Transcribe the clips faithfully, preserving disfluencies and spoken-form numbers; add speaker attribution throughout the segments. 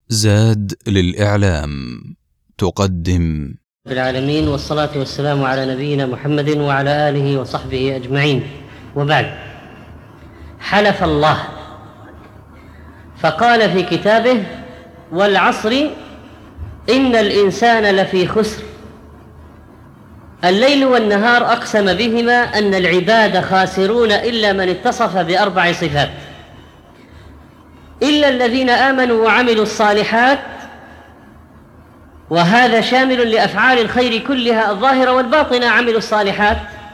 Speaker 1: زاد للإعلام تقدم
Speaker 2: العالمين، والصلاة والسلام على نبينا محمد وعلى آله وصحبه أجمعين، وبعد. حلف الله فقال في كتابه: والعصر إن الإنسان لفي خسر. الليل والنهار أقسم بهما أن العباد خاسرون إلا من اتصف بأربع صفات: إلا الذين آمنوا وعملوا الصالحات، وهذا شامل لأفعال الخير كلها الظاهرة والباطنة، عملوا الصالحات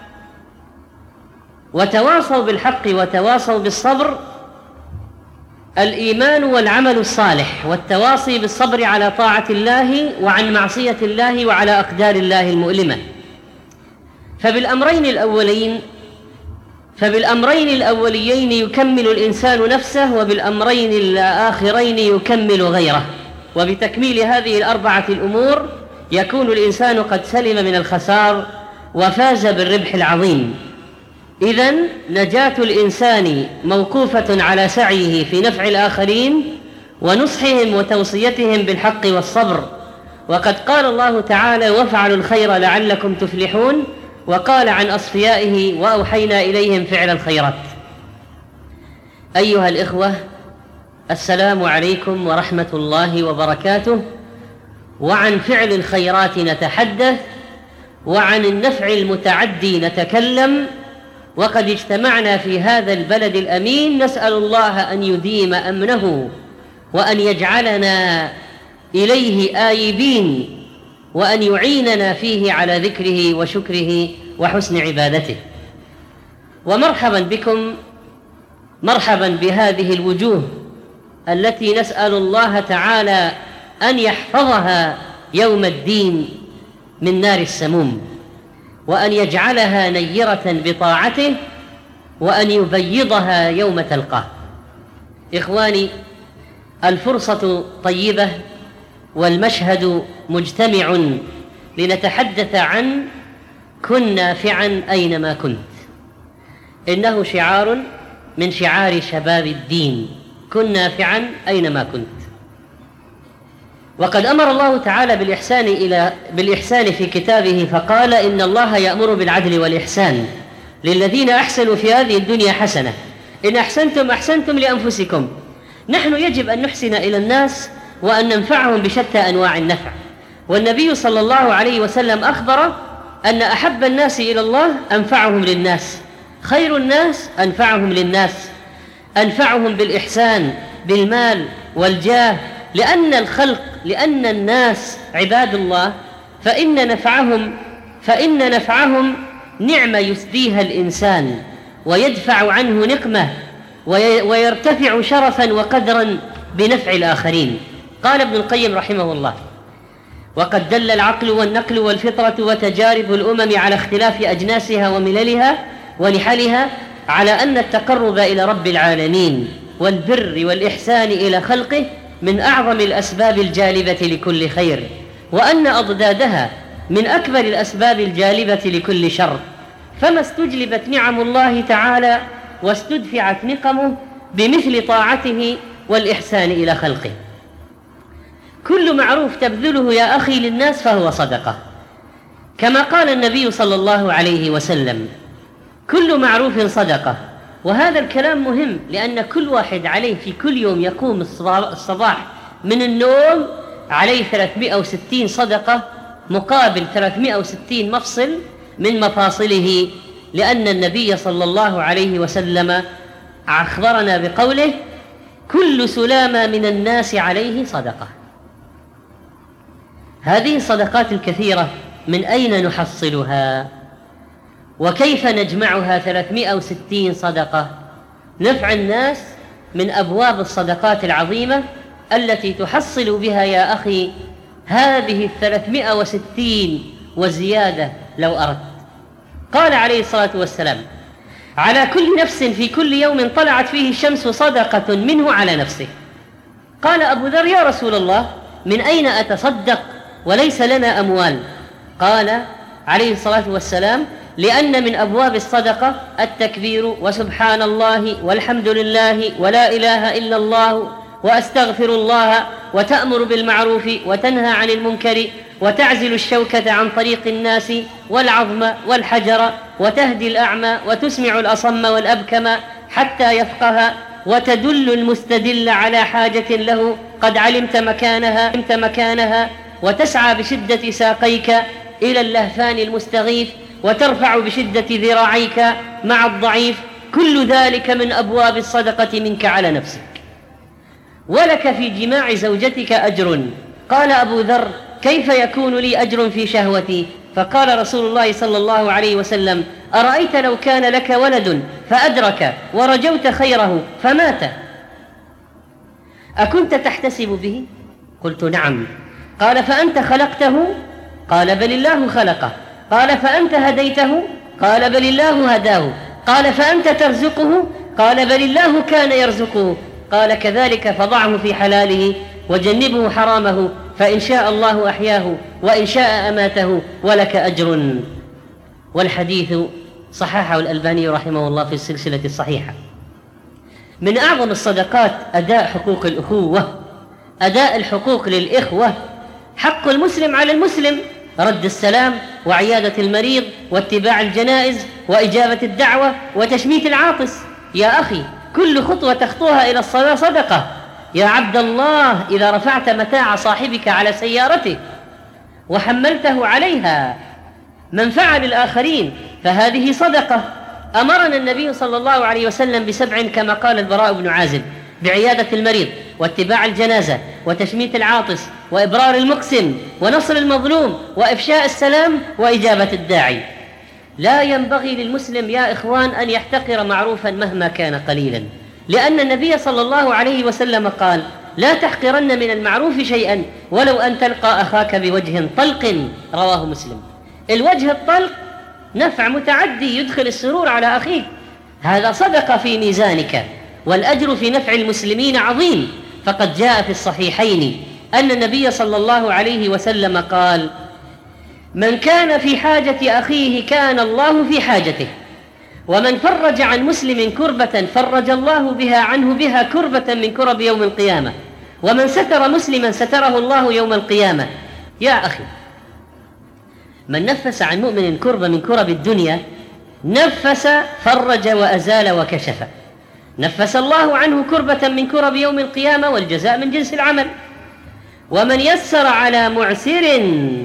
Speaker 2: وتواصوا بالحق وتواصوا بالصبر، الإيمان والعمل الصالح والتواصي بالصبر على طاعة الله وعن معصية الله وعلى أقدار الله المؤلمة. فبالأمرين الأولين فبالأمرين الأوليين يكمل الإنسان نفسه، وبالأمرين الآخرين يكمل غيره، وبتكميل هذه الأربعة الأمور يكون الإنسان قد سلم من الخسار وفاز بالربح العظيم. إذن نجاة الإنسان موقوفة على سعيه في نفع الآخرين ونصحهم وتوصيتهم بالحق والصبر. وقد قال الله تعالى: وافعلوا الخير لعلكم تفلحون، وقال عن أصفيائه: وأوحينا إليهم فعل الخيرات. أيها الإخوة، السلام عليكم ورحمة الله وبركاته. وعن فعل الخيرات نتحدث، وعن النفع المتعدي نتكلم. وقد اجتمعنا في هذا البلد الأمين نسأل الله أن يديم أمنه، وأن يجعلنا إليه آيبين، وأن يعيننا فيه على ذكره وشكره وحسن عبادته. ومرحبا بكم، مرحبا بهذه الوجوه التي نسأل الله تعالى أن يحفظها يوم الدين من نار السموم، وأن يجعلها نيرة بطاعته، وأن يبيضها يوم تلقاه. إخواني، الفرصة طيبة والمشهد مجتمع لنتحدث عن كن نافعا أينما كنت. إنه شعار من شعار شباب الدين: كن نافعا أينما كنت. وقد أمر الله تعالى بالإحسان إلى بالإحسان في كتابه، فقال: إن الله يأمر بالعدل والإحسان للذين أحسنوا في هذه الدنيا حسنة، إن أحسنتم أحسنتم لأنفسكم. نحن يجب أن نحسن إلى الناس وأن ننفعهم بشتى أنواع النفع. والنبي صلى الله عليه وسلم أخبر أن أحب الناس إلى الله أنفعهم للناس، خير الناس أنفعهم للناس، أنفعهم بالإحسان بالمال والجاه، لأن الخلق لأن الناس عباد الله، فإن نفعهم فإن نفعهم نعمة يسديها الإنسان ويدفع عنه نقمة ويرتفع شرفا وقدرا بنفع الآخرين. قال ابن القيم رحمه الله: وقد دل العقل والنقل والفطرة وتجارب الأمم على اختلاف أجناسها ومللها ونحلها على أن التقرب إلى رب العالمين والبر والإحسان إلى خلقه من أعظم الأسباب الجالبة لكل خير، وأن أضدادها من أكبر الأسباب الجالبة لكل شر. فما استجلبت نعم الله تعالى واستدفعت نقمه بمثل طاعته والإحسان إلى خلقه. كل معروف تبذله يا أخي للناس فهو صدقة، كما قال النبي صلى الله عليه وسلم: كل معروف صدقة. وهذا الكلام مهم، لأن كل واحد عليه في كل يوم يقوم الصباح من النوم عليه ثلاثمائة وستين صدقة مقابل ثلاثمائة وستين مفصل من مفاصله، لأن النبي صلى الله عليه وسلم أخبرنا بقوله: كل سلامة من الناس عليه صدقة. هذه الصدقات الكثيرة من أين نحصلها؟ وكيف نجمعها ثلاثمائة وستين صدقة؟ نفع الناس من أبواب الصدقات العظيمة التي تحصل بها يا أخي هذه الثلاثمائة وستين وزيادة لو أردت. قال عليه الصلاة والسلام: على كل نفس في كل يوم طلعت فيه الشمس صدقة منه على نفسه. قال أبو ذر: يا رسول الله، من أين أتصدق وليس لنا أموال؟ قال عليه الصلاة والسلام: لأن من أبواب الصدقة التكبير وسبحان الله والحمد لله ولا إله إلا الله وأستغفر الله، وتأمر بالمعروف وتنهى عن المنكر، وتعزل الشوكة عن طريق الناس والعظم والحجر، وتهدي الأعمى وتسمع الأصم والأبكم حتى يفقه، وتدل المستدل على حاجة له قد علمت مكانها, علمت مكانها وتسعى بشدة ساقيك إلى اللهفان المستغيث، وترفع بشدة ذراعيك مع الضعيف. كل ذلك من أبواب الصدقة منك على نفسك. ولك في جماع زوجتك أجر. قال أبو ذر: كيف يكون لي أجر في شهوتي؟ فقال رسول الله صلى الله عليه وسلم: أرأيت لو كان لك ولد فأدرك ورجوت خيره فمات، أكنت تحتسب به؟ قلت: نعم. قال: فأنت خلقته؟ قال: بل الله خلقه. قال: فأنت هديته؟ قال: بل الله هداه. قال: فأنت ترزقه؟ قال: بل الله كان يرزقه. قال: كذلك فضعه في حلاله وجنبه حرامه، فإن شاء الله أحياه وإن شاء أماته ولك أجر. والحديث صححه الألباني رحمه الله في السلسلة الصحيحة. من أعظم الصدقات أداء حقوق الأخوة، أداء الحقوق للإخوة. حق المسلم على المسلم: رد السلام، وعيادة المريض، واتباع الجنائز، وإجابة الدعوة، وتشميت العاطس. يا أخي، كل خطوة تخطوها إلى الصلاة صدقة. يا عبد الله، إذا رفعت متاع صاحبك على سيارته وحملته عليها منفعة للآخرين فهذه صدقة. أمرنا النبي صلى الله عليه وسلم بسبع كما قال البراء بن عازب: بعيادة المريض، واتباع الجنازة، وتشميت العاطس، وإبرار المقسم، ونصر المظلوم، وإفشاء السلام، وإجابة الداعي. لا ينبغي للمسلم يا إخوان أن يحتقر معروفا مهما كان قليلا، لأن النبي صلى الله عليه وسلم قال: لا تحقرن من المعروف شيئا ولو أن تلقى أخاك بوجه طلق. رواه مسلم. الوجه الطلق نفع متعدي يدخل السرور على أخيك، هذا صدقة في ميزانك، والأجر في نفع المسلمين عظيم. فقد جاء في الصحيحين أن النبي صلى الله عليه وسلم قال: من كان في حاجة أخيه كان الله في حاجته، ومن فرج عن مسلم كربة فرج الله بها عنه بها كربة من كرب يوم القيامة، ومن ستر مسلما ستره الله يوم القيامة. يا أخي، من نفس عن مؤمن كربة من كرب الدنيا نفس فرج وأزال وكشف. نفس الله عنه كربة من كرب يوم القيامة، والجزاء من جنس العمل. ومن يسر على معسر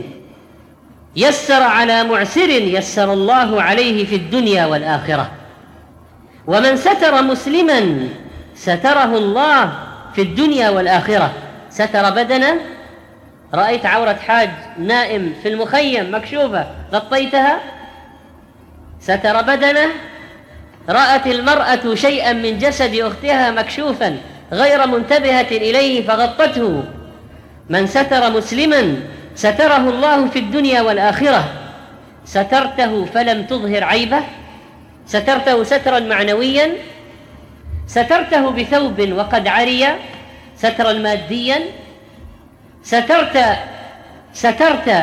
Speaker 2: يسر على معسر يسر الله عليه في الدنيا والآخرة. ومن ستر مسلما ستره الله في الدنيا والآخرة. ستر بدنه، رأيت عورة حاج نائم في المخيم مكشوفة غطيتها. ستر بدنه، رأت المرأة شيئا من جسد أختها مكشوفا غير منتبهة إليه فغطته. من ستر مسلما ستره الله في الدنيا والآخرة. سترته فلم تظهر عيبه، سترته سترا معنويا، سترته بثوب وقد عري سترا ماديا، سترت سترت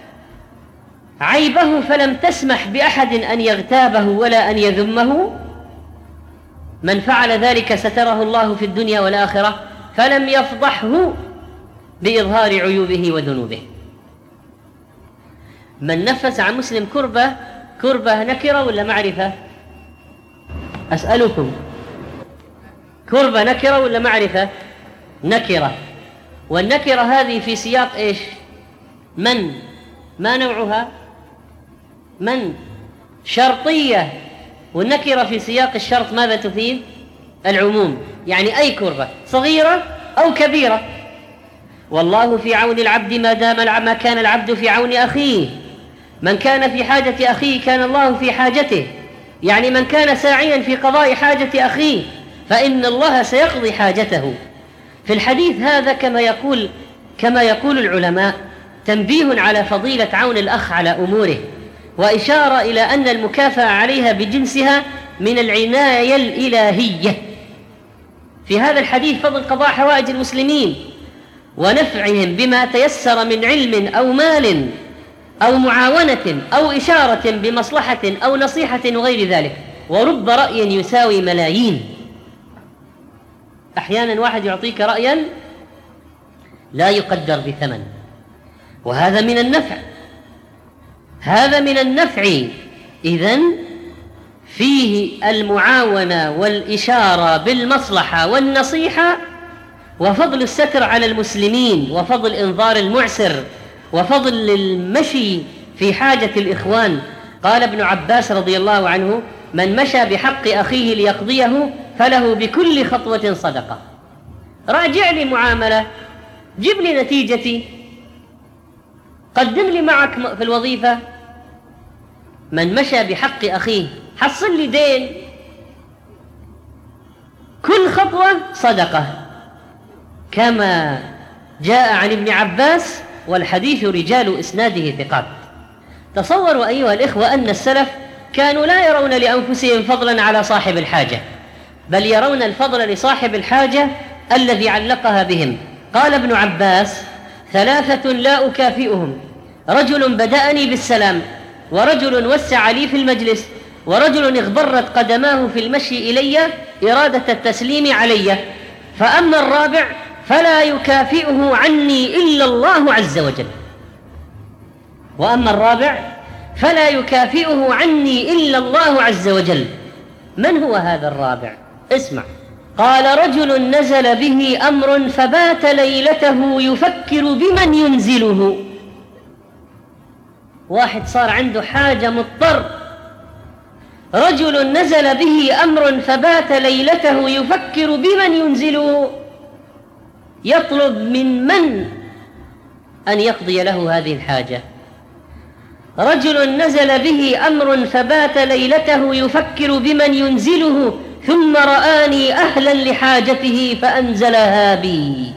Speaker 2: عيبه فلم تسمح بأحد أن يغتابه ولا أن يذمه. من فعل ذلك ستره الله في الدنيا والآخرة فلم يفضحه بإظهار عيوبه وذنوبه. من نفس عن مسلم كربة، كربة نكرة ولا معرفة؟ أسألكم، كربة نكرة ولا معرفة؟ نكرة. والنكرة هذه في سياق إيش؟ من؟ ما نوعها؟ من؟ شرطية. والنكرة في سياق الشرط ماذا تفيد؟ العموم، يعني أي كربة صغيرة أو كبيرة. والله في عون العبد ما دام ما كان العبد في عون أخيه. من كان في حاجة أخيه كان الله في حاجته، يعني من كان ساعيا في قضاء حاجة أخيه فإن الله سيقضي حاجته. في الحديث هذا كما يقول كما يقول العلماء تنبيه على فضيلة عون الأخ على أموره، وإشارة إلى أن المكافأة عليها بجنسها من العناية الإلهية. في هذا الحديث فضل قضاء حوائج المسلمين ونفعهم بما تيسر من علم أو مال أو معاونة أو إشارة بمصلحة أو نصيحة وغير ذلك، ورب رأي يساوي ملايين. أحيانا واحد يعطيك رأيا لا يقدر بثمن، وهذا من النفع، هذا من النفع. إذن فيه المعاونة والإشارة بالمصلحة والنصيحة، وفضل الستر على المسلمين، وفضل إنظار المعسر، وفضل المشي في حاجة الإخوان. قال ابن عباس رضي الله عنه: من مشى بحق أخيه ليقضيه فله بكل خطوة صدقة. راجع لي معاملة، جيب لي نتيجتي، قدم لي معك في الوظيفة. من مشى بحق أخيه، حصل لي دين، كل خطوة صدقة، كما جاء عن ابن عباس، والحديث رجال إسناده ثقات. تصوروا أيها الإخوة أن السلف كانوا لا يرون لأنفسهم فضلا على صاحب الحاجة، بل يرون الفضل لصاحب الحاجة الذي علقها بهم. قال ابن عباس: ثلاثة لا أكافئهم، رجل بدأني بالسلام، ورجل وسع لي في المجلس، ورجل اغبرت قدماه في المشي إلي إرادة التسليم علي، فأما الرابع فلا يكافئه عني إلا الله عز وجل. وأما الرابع فلا يكافئه عني إلا الله عز وجل. من هو هذا الرابع؟ اسمع. قال: رجل نزل به أمر فبات ليلته يفكر بمن ينزله. واحد صار عنده حاجة مضطر، رجل نزل به أمر فبات ليلته يفكر بمن ينزله، يطلب من من أن يقضي له هذه الحاجة. رجل نزل به أمر فبات ليلته يفكر بمن ينزله، ثم رآني أهلا لحاجته فأنزلها بي.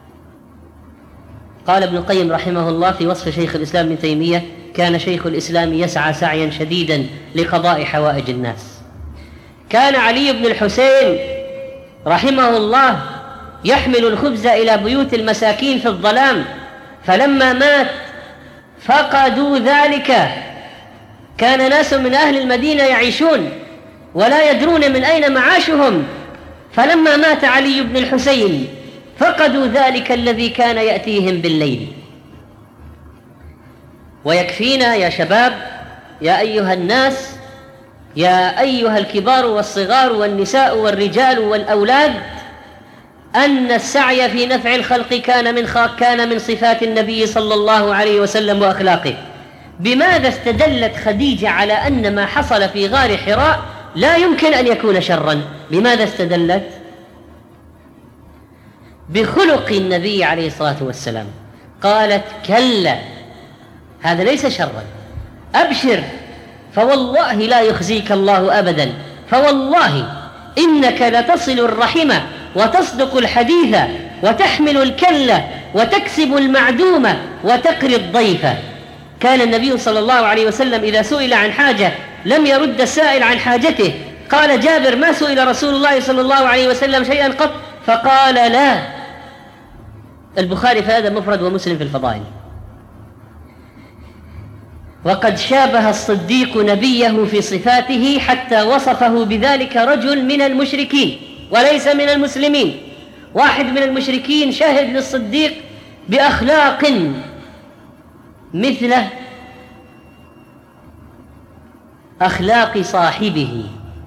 Speaker 2: قال ابن القيم رحمه الله في وصف شيخ الإسلام ابن تيمية: كان شيخ الإسلام يسعى سعيا شديدا لقضاء حوائج الناس. كان علي بن الحسين رحمه الله يحمل الخبز إلى بيوت المساكين في الظلام، فلما مات فقدوا ذلك. كان ناس من أهل المدينة يعيشون ولا يدرون من أين معاشهم، فلما مات علي بن الحسين فقدوا ذلك الذي كان يأتيهم بالليل. ويكفينا يا شباب، يا أيها الناس، يا أيها الكبار والصغار والنساء والرجال والأولاد، أن السعي في نفع الخلق كان من كان من صفات النبي صلى الله عليه وسلم وأخلاقه. بماذا استدلت خديجة على أن ما حصل في غار حراء لا يمكن أن يكون شرا؟ بماذا استدلت؟ بخلق النبي عليه الصلاة والسلام. قالت: كلا، هذا ليس شرا، أبشر، فوالله لا يخزيك الله أبدا، فوالله إنك لتصل الرحمة وتصدق الحديث وتحمل الكلة وتكسب المعدومة وتقري الضيفة. كان النبي صلى الله عليه وسلم إذا سئل عن حاجة لم يرد السائل عن حاجته. قال جابر: ما سئل رسول الله صلى الله عليه وسلم شيئا قط فقال لا. البخاري في هذا مفرد ومسلم في الفضائل. وقد شابه الصديق نبيه في صفاته حتى وصفه بذلك رجل من المشركين وليس من المسلمين. واحد من المشركين شهد للصديق بأخلاق مثل أخلاق صاحبه.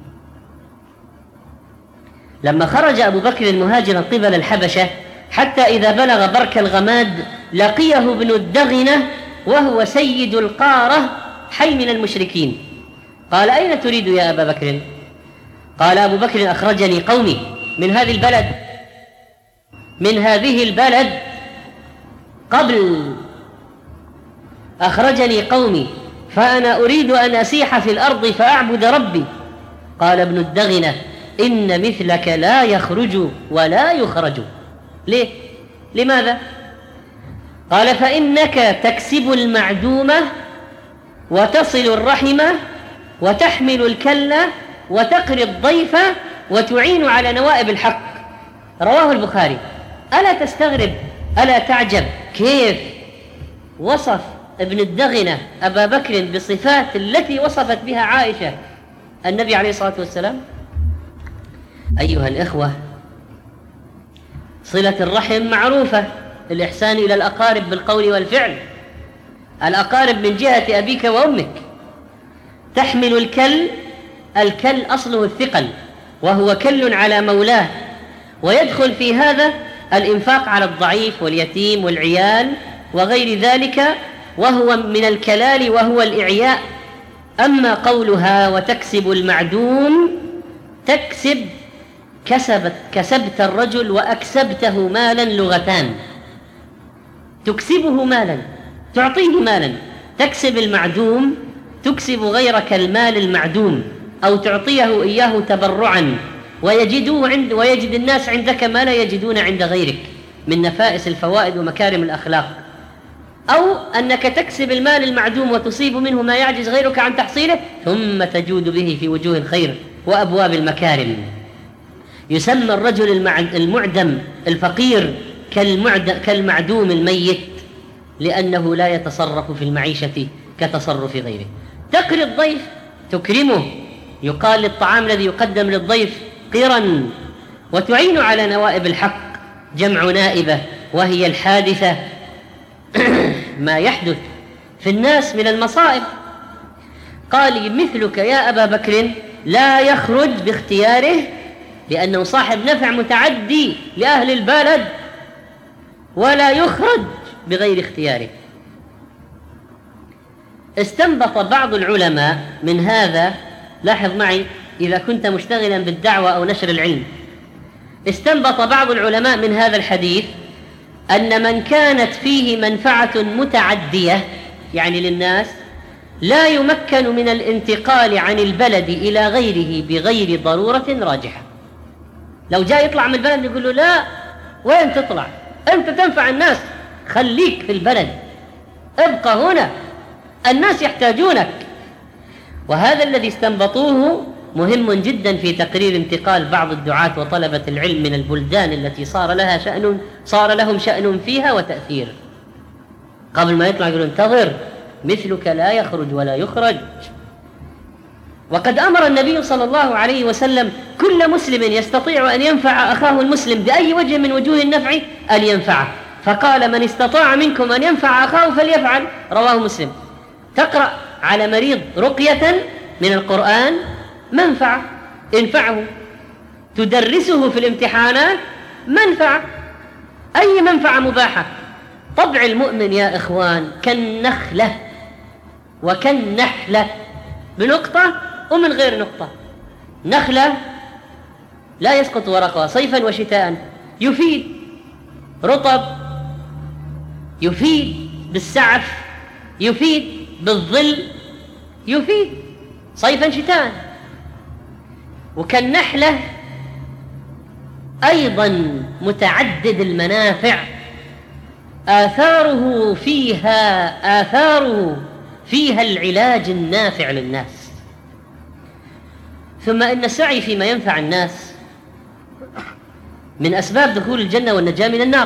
Speaker 2: لما خرج أبو بكر مهاجرا قبل الحبشة حتى إذا بلغ برك الغماد لقيه ابن الدغنة وهو سيد القارة حي من المشركين. قال: أين تريد يا أبا بكر؟ قال أبو بكر: أخرجني قومي من هذه البلد من هذه البلد قبل أخرجني قومي فأنا أريد أن أسيح في الأرض فأعبد ربي. قال ابن الدغنة: إن مثلك لا يخرج ولا يخرج. ليه؟ لماذا؟ قال: فإنك تكسب المعدومة وتصل الرحمة وتحمل الكلة وتقري الضيف وتعين على نوائب الحق. رواه البخاري. ألا تستغرب، ألا تعجب كيف وصف ابن الدغنة أبا بكر بصفات التي وصفت بها عائشة النبي عليه الصلاة والسلام؟ أيها الإخوة، صلة الرحم معروفة، الإحسان إلى الأقارب بالقول والفعل، الأقارب من جهة أبيك وأمك. تحمل الكل، الكل أصله الثقل وهو كل على مولاه، ويدخل في هذا الإنفاق على الضعيف واليتيم والعيال وغير ذلك، وهو من الكلال وهو الإعياء. أما قولها وتكسب المعدوم، تكسب كسبت كسبت الرجل وأكسبته مالا، لغتان، تكسبه مالا تعطيه مالا. تكسب المعدوم تكسب غيرك المال المعدوم، أو تعطيه إياه تبرعا ويجدوه عند ويجد الناس عندك ما لا يجدون عند غيرك من نفائس الفوائد ومكارم الأخلاق، أو أنك تكسب المال المعدوم وتصيب منه ما يعجز غيرك عن تحصيله، ثم تجود به في وجوه الخير وأبواب المكارم. يسمى الرجل المعدم الفقير كالمعدوم الميت، لأنه لا يتصرف في المعيشة كتصرف غيره. تقري الضيف تكرمه، يقال للطعام الذي يقدم للضيف قرا. وتعين على نوائب الحق، جمع نائبة، وهي الحادثة ما يحدث في الناس من المصائب. قال مثلك يا أبا بكر لا يخرج باختياره، لأنه صاحب نفع متعدي لأهل البلد، ولا يخرج بغير اختياره. استنبط بعض العلماء من هذا، لاحظ معي إذا كنت مشتغلا بالدعوة أو نشر العلم، استنبط بعض العلماء من هذا الحديث أن من كانت فيه منفعة متعدية يعني للناس، لا يمكن من الانتقال عن البلد إلى غيره بغير ضرورة راجحة. لو جاء يطلع من البلد يقول له لا، وين تطلع؟ أنت تنفع الناس، خليك في البلد، ابقى هنا، الناس يحتاجونك. وهذا الذي استنبطوه مهم جدا في تقرير انتقال بعض الدعاة وطلبة العلم من البلدان التي صار لها شأن صار لهم شأن فيها وتأثير. قبل ما يطلع يقولون انتظر، مثلك لا يخرج ولا يخرج. وقد أمر النبي صلى الله عليه وسلم كل مسلم يستطيع أن ينفع أخاه المسلم بأي وجه من وجوه النفع أن ينفعه، فقال من استطاع منكم أن ينفع أخاه فليفعل، رواه مسلم. تقرأ على مريض رقية من القرآن منفعة، انفعه. تدرسه في الامتحانات منفعة، أي منفعة مباحة. طبع المؤمن يا إخوان كالنخلة وكالنحلة، بنقطة ومن غير نقطة. نخلة لا يسقط ورقها صيفا وشتاء، يفيد رطب، يفيد بالسعف، يفيد بالظل، يفيد صيفا شتاء. وكالنحلة أيضا متعدد المنافع، آثاره فيها آثاره فيها العلاج النافع للناس. ثم إن السعي فيما ينفع الناس من أسباب دخول الجنة والنجاة من النار.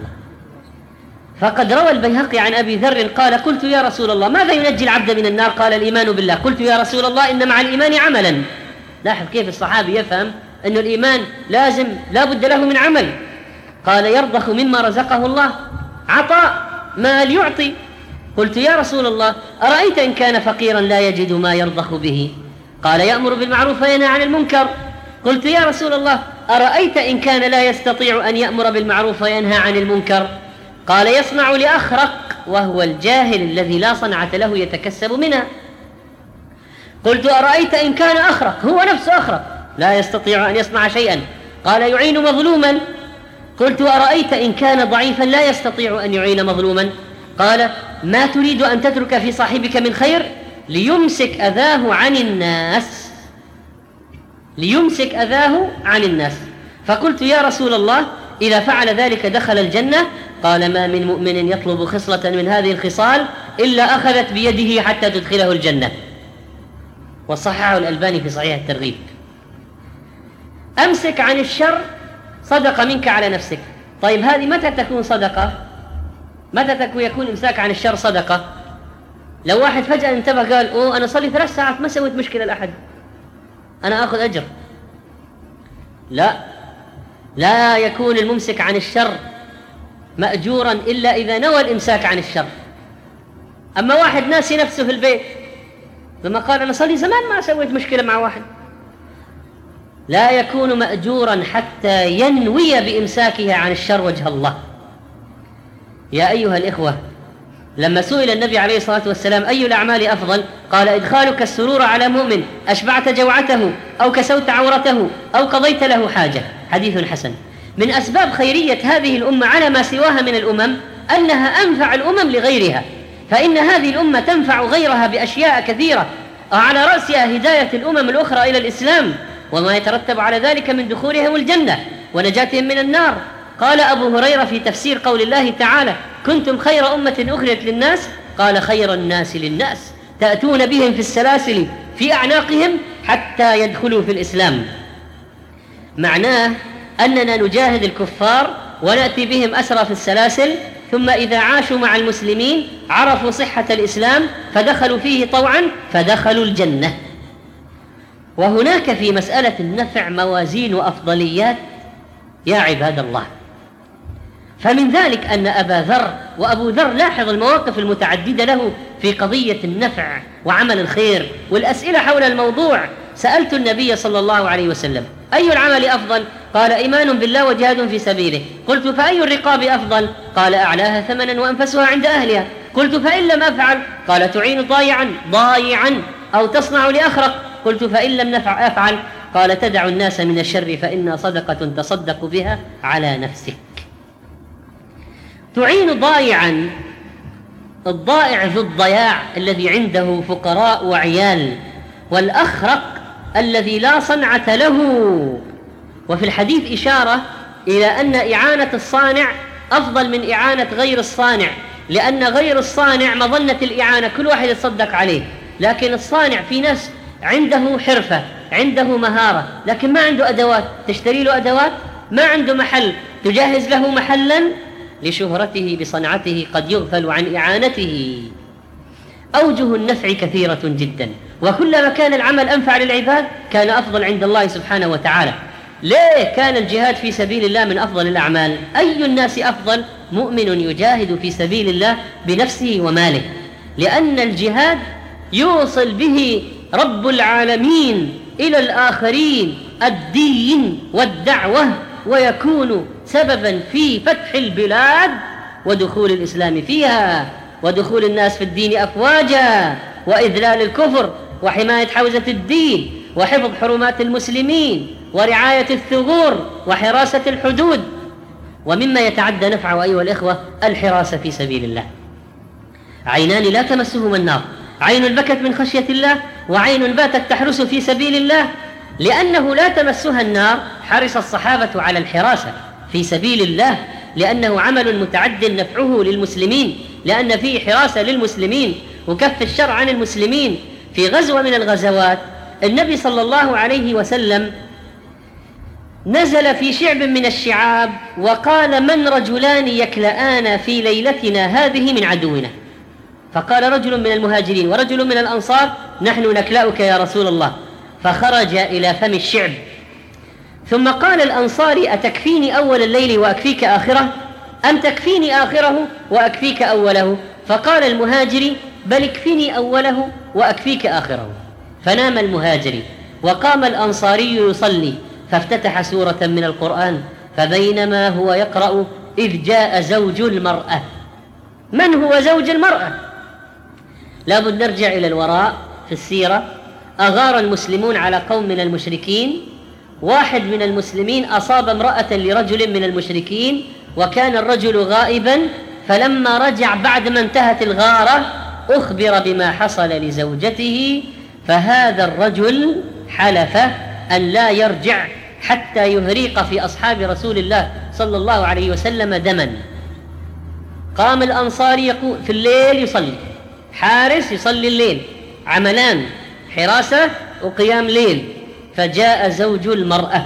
Speaker 2: فقد روى البيهقي عن أبي ذر قال قلت يا رسول الله ماذا ينجي العبد من النار؟ قال الإيمان بالله. قلت يا رسول الله إن مع الإيمان عملا. لاحظ كيف الصحابي يفهم أن الإيمان لازم لا بد له من عمل. قال يرضخ مما رزقه الله، عطاء مال يعطي. قلت يا رسول الله أرأيت إن كان فقيرا لا يجد ما يرضخ به؟ قال يأمر بالمعروف وينهى عن المنكر. قلت يا رسول الله أرأيت إن كان لا يستطيع أن يأمر بالمعروف وينهى عن المنكر؟ قال يصنع لأخرق، وهو الجاهل الذي لا صنعة له يتكسب منها. قلت أرأيت إن كان أخرق، هو نفسه أخرق لا يستطيع أن يصنع شيئا؟ قال يعين مظلوما. قلت أرأيت إن كان ضعيفا لا يستطيع أن يعين مظلوما؟ قال ما تريد أن تترك في صاحبك من خير ليمسك أذاه عن الناس ليمسك أذاه عن الناس. فقلت يا رسول الله إذا فعل ذلك دخل الجنة؟ قال ما من مؤمن يطلب خصلة من هذه الخصال إلا أخذت بيده حتى تدخله الجنة. وصححه الألباني في صحيح الترغيب. أمسك عن الشر صدقة منك على نفسك. طيب هذه متى تكون صدقة؟ متى تكون يكون إمساك عن الشر صدقة؟ لو واحد فجأة انتبه قال أوه أنا صلي ثلاث ساعات ما سويت مشكلة لأحد، أنا أخذ أجر. لا، لا يكون الممسك عن الشر مأجورا إلا إذا نوى الإمساك عن الشر. أما واحد ناسي نفسه في البيت لما قال أنا صلي زمان ما سويت مشكلة مع واحد، لا يكون مأجورا حتى ينوي بإمساكه عن الشر وجه الله. يا أيها الإخوة، لما سئل النبي عليه الصلاة والسلام أي الأعمال أفضل، قال إدخالك السرور على مؤمن أشبعت جوعته أو كسوت عورته أو قضيت له حاجة. حديث حسن. من أسباب خيرية هذه الأمة على ما سواها من الأمم أنها أنفع الأمم لغيرها، فإن هذه الأمة تنفع غيرها بأشياء كثيرة، وعلى رأسها هداية الأمم الأخرى إلى الإسلام وما يترتب على ذلك من دخولهم الجنة ونجاتهم من النار. قال أبو هريرة في تفسير قول الله تعالى كنتم خير أمة أخرجت للناس، قال خير الناس للناس تأتون بهم في السلاسل في أعناقهم حتى يدخلوا في الإسلام. معناه أننا نجاهد الكفار ونأتي بهم أسرى في السلاسل، ثم إذا عاشوا مع المسلمين عرفوا صحة الإسلام فدخلوا فيه طوعا فدخلوا الجنة. وهناك في مسألة النفع موازين وأفضليات يا عباد الله. فمن ذلك أن أبا ذر، وأبو ذر لاحظ المواقف المتعددة له في قضية النفع وعمل الخير والأسئلة حول الموضوع. سألت النبي صلى الله عليه وسلم أي العمل أفضل؟ قال إيمان بالله وجهاد في سبيله. قلت فأي الرقاب أفضل؟ قال أعلاها ثمنا وأنفسها عند أهلها. قلت فإن لم أفعل؟ قال تعين ضايعا ضايعا أو تصنع لأخرق. قلت فإن لم نفع أفعل؟ قال تدع الناس من الشر فإنها صدقة تصدق بها على نفسك. تعين ضايعا، الضائع ذو الضياع الذي عنده فقراء وعيال، والأخرق الذي لا صنعة له. وفي الحديث إشارة إلى أن إعانة الصانع أفضل من إعانة غير الصانع، لأن غير الصانع مظنة الإعانة كل واحد يتصدق عليه، لكن الصانع في ناس عنده حرفة عنده مهارة لكن ما عنده أدوات تشتري له أدوات، ما عنده محل تجهز له محلا، لشهرته بصنعته قد يغفل عن إعانته. أوجه النفع كثيرة جدا، وكلما كان العمل أنفع للعباد كان أفضل عند الله سبحانه وتعالى. ليه كان الجهاد في سبيل الله من أفضل الأعمال؟ أي الناس أفضل؟ مؤمن يجاهد في سبيل الله بنفسه وماله، لأن الجهاد يوصل به رب العالمين إلى الآخرين الدين والدعوة، ويكون سببا في فتح البلاد ودخول الإسلام فيها ودخول الناس في الدين أفواجا، وإذلال الكفر وحماية حوزة الدين وحفظ حرمات المسلمين ورعاية الثغور وحراسة الحدود. ومما يتعدى نفعه أيها الإخوة الحراسة في سبيل الله. عينان لا تمسهما النار، عين بكت من خشية الله وعين باتت تحرس في سبيل الله. لأنه لا تمسها النار حرص الصحابة على الحراسة في سبيل الله، لأنه عمل متعد نفعه للمسلمين، لأن فيه حراسة للمسلمين وكف الشر عن المسلمين. في غزوة من الغزوات النبي صلى الله عليه وسلم نزل في شعب من الشعاب وقال من رجلان يكلآن في ليلتنا هذه من عدونا؟ فقال رجل من المهاجرين ورجل من الأنصار نحن نكلأك يا رسول الله. فخرج إلى فم الشعب، ثم قال الأنصاري أتكفيني أول الليل وأكفيك آخره، أم تكفيني آخره وأكفيك أوله؟ فقال المهاجري بل اكفيني أوله وأكفيك آخره. فنام المهاجري وقام الأنصاري يصلي، فافتتح سورة من القرآن فبينما هو يقرأ إذ جاء زوج المرأة. من هو زوج المرأة؟ لابد نرجع إلى الوراء في السيرة. أغار المسلمون على قوم من المشركين، واحد من المسلمين أصاب امرأة لرجل من المشركين وكان الرجل غائبا، فلما رجع بعد ما انتهت الغارة أخبر بما حصل لزوجته، فهذا الرجل حلف أن لا يرجع حتى يهريق في أصحاب رسول الله صلى الله عليه وسلم دما. قام الأنصاري يقول في الليل يصلي، حارس يصلي الليل، عملان حراسة وقيام ليل. فجاء زوج المرأة،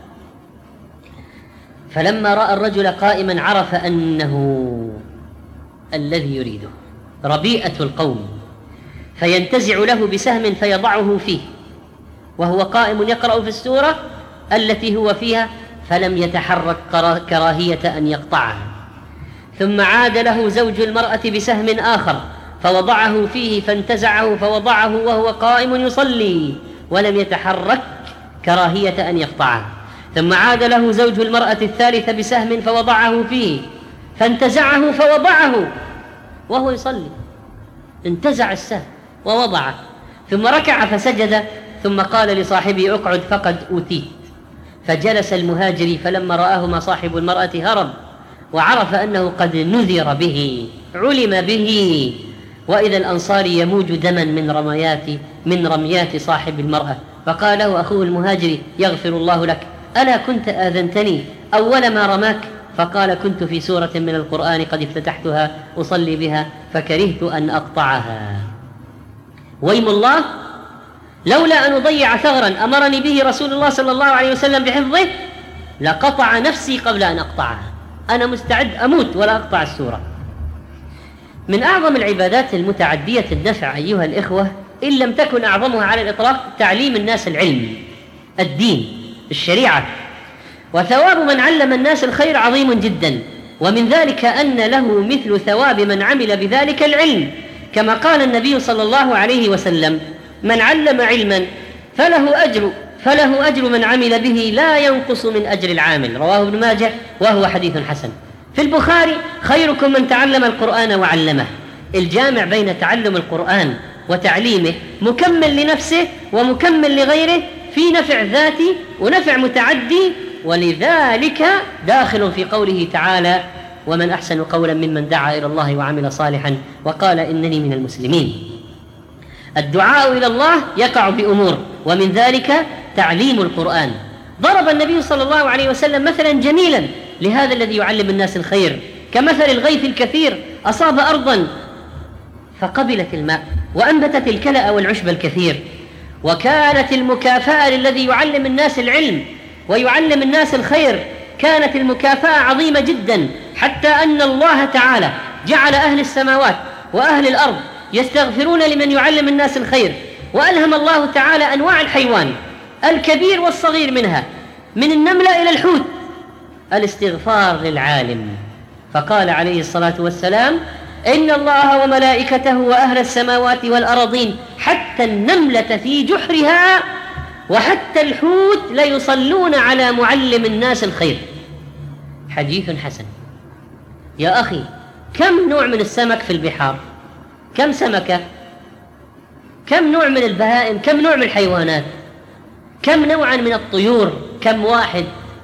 Speaker 2: فلما رأى الرجل قائما عرف أنه الذي يريده ربيئة القوم، فينتزع له بسهم فيضعه فيه وهو قائم يقرأ في السورة التي هو فيها، فلم يتحرك كراهية أن يقطعها. ثم عاد له زوج المرأة بسهم آخر فوضعه فيه فانتزعه فوضعه وهو قائم يصلي ولم يتحرك كراهية أن يقطعها. ثم عاد له زوج المرأة الثالثة بسهم فوضعه فيه فانتزعه فوضعه وهو يصلي، انتزع السهم ووضعه، ثم ركع فسجد، ثم قال لصاحبه اقعد فقد أوتيت. فجلس المهاجر فلما رآهما صاحب المرأة هرب وعرف أنه قد نذر به، علم به، وإذا الأنصاري يموج دما من رميات من رميات صاحب المرأة. فقال له أخوه المهاجر يغفر الله لك، ألا كنت آذنتني أول ما رماك؟ فقال كنت في سورة من القرآن قد افتتحتها أصلي بها فكرهت أن أقطعها. ويم الله لولا أن أضيع ثغرا أمرني به رسول الله صلى الله عليه وسلم بحفظه لقطع نفسي قبل أن أقطعها. أنا مستعد أموت ولا أقطع السورة. من أعظم العبادات المتعدية النفع أيها الإخوة إن لم تكن أعظمها على الإطلاق تعليم الناس العلم، الدين، الشريعة. وثواب من علم الناس الخير عظيم جدا، ومن ذلك أن له مثل ثواب من عمل بذلك العلم، كما قال النبي صلى الله عليه وسلم من علم علما فله أجر فله أجر من عمل به لا ينقص من أجر العامل، رواه ابن ماجه وهو حديث حسن. في البخاري خيركم من تعلم القرآن وعلمه، الجامع بين تعلم القرآن وتعليمه مكمل لنفسه ومكمل لغيره في نفع ذاتي ونفع متعدي، ولذلك داخل في قوله تعالى ومن أحسن قولا ممن دعا إلى الله وعمل صالحا وقال إنني من المسلمين. الدعاء إلى الله يقع بأمور، ومن ذلك تعليم القرآن. ضرب النبي صلى الله عليه وسلم مثلا جميلا لهذا الذي يعلم الناس الخير كمثل الغيث الكثير أصاب أرضا فقبلت الماء وأنبتت الكلأ والعشب الكثير. وكانت المكافأة للذي يعلم الناس العلم ويعلم الناس الخير كانت المكافأة عظيمة جدا، حتى أن الله تعالى جعل أهل السماوات وأهل الأرض يستغفرون لمن يعلم الناس الخير. وألهم الله تعالى أنواع الحيوان الكبير والصغير منها من النملة إلى الحوت الاستغفار للعالم، فقال عليه الصلاة والسلام إن الله وملائكته وأهل السماوات والأرضين حتى النملة في جحرها وحتى الحوت ليصلون على معلم الناس الخير. حديث حسن. يا أخي كم نوع من السمك في البحار؟ كم سمكة؟ كم نوع من البهائم؟ كم نوع من الحيوانات؟ كم نوعا من الطيور؟ كم واحد؟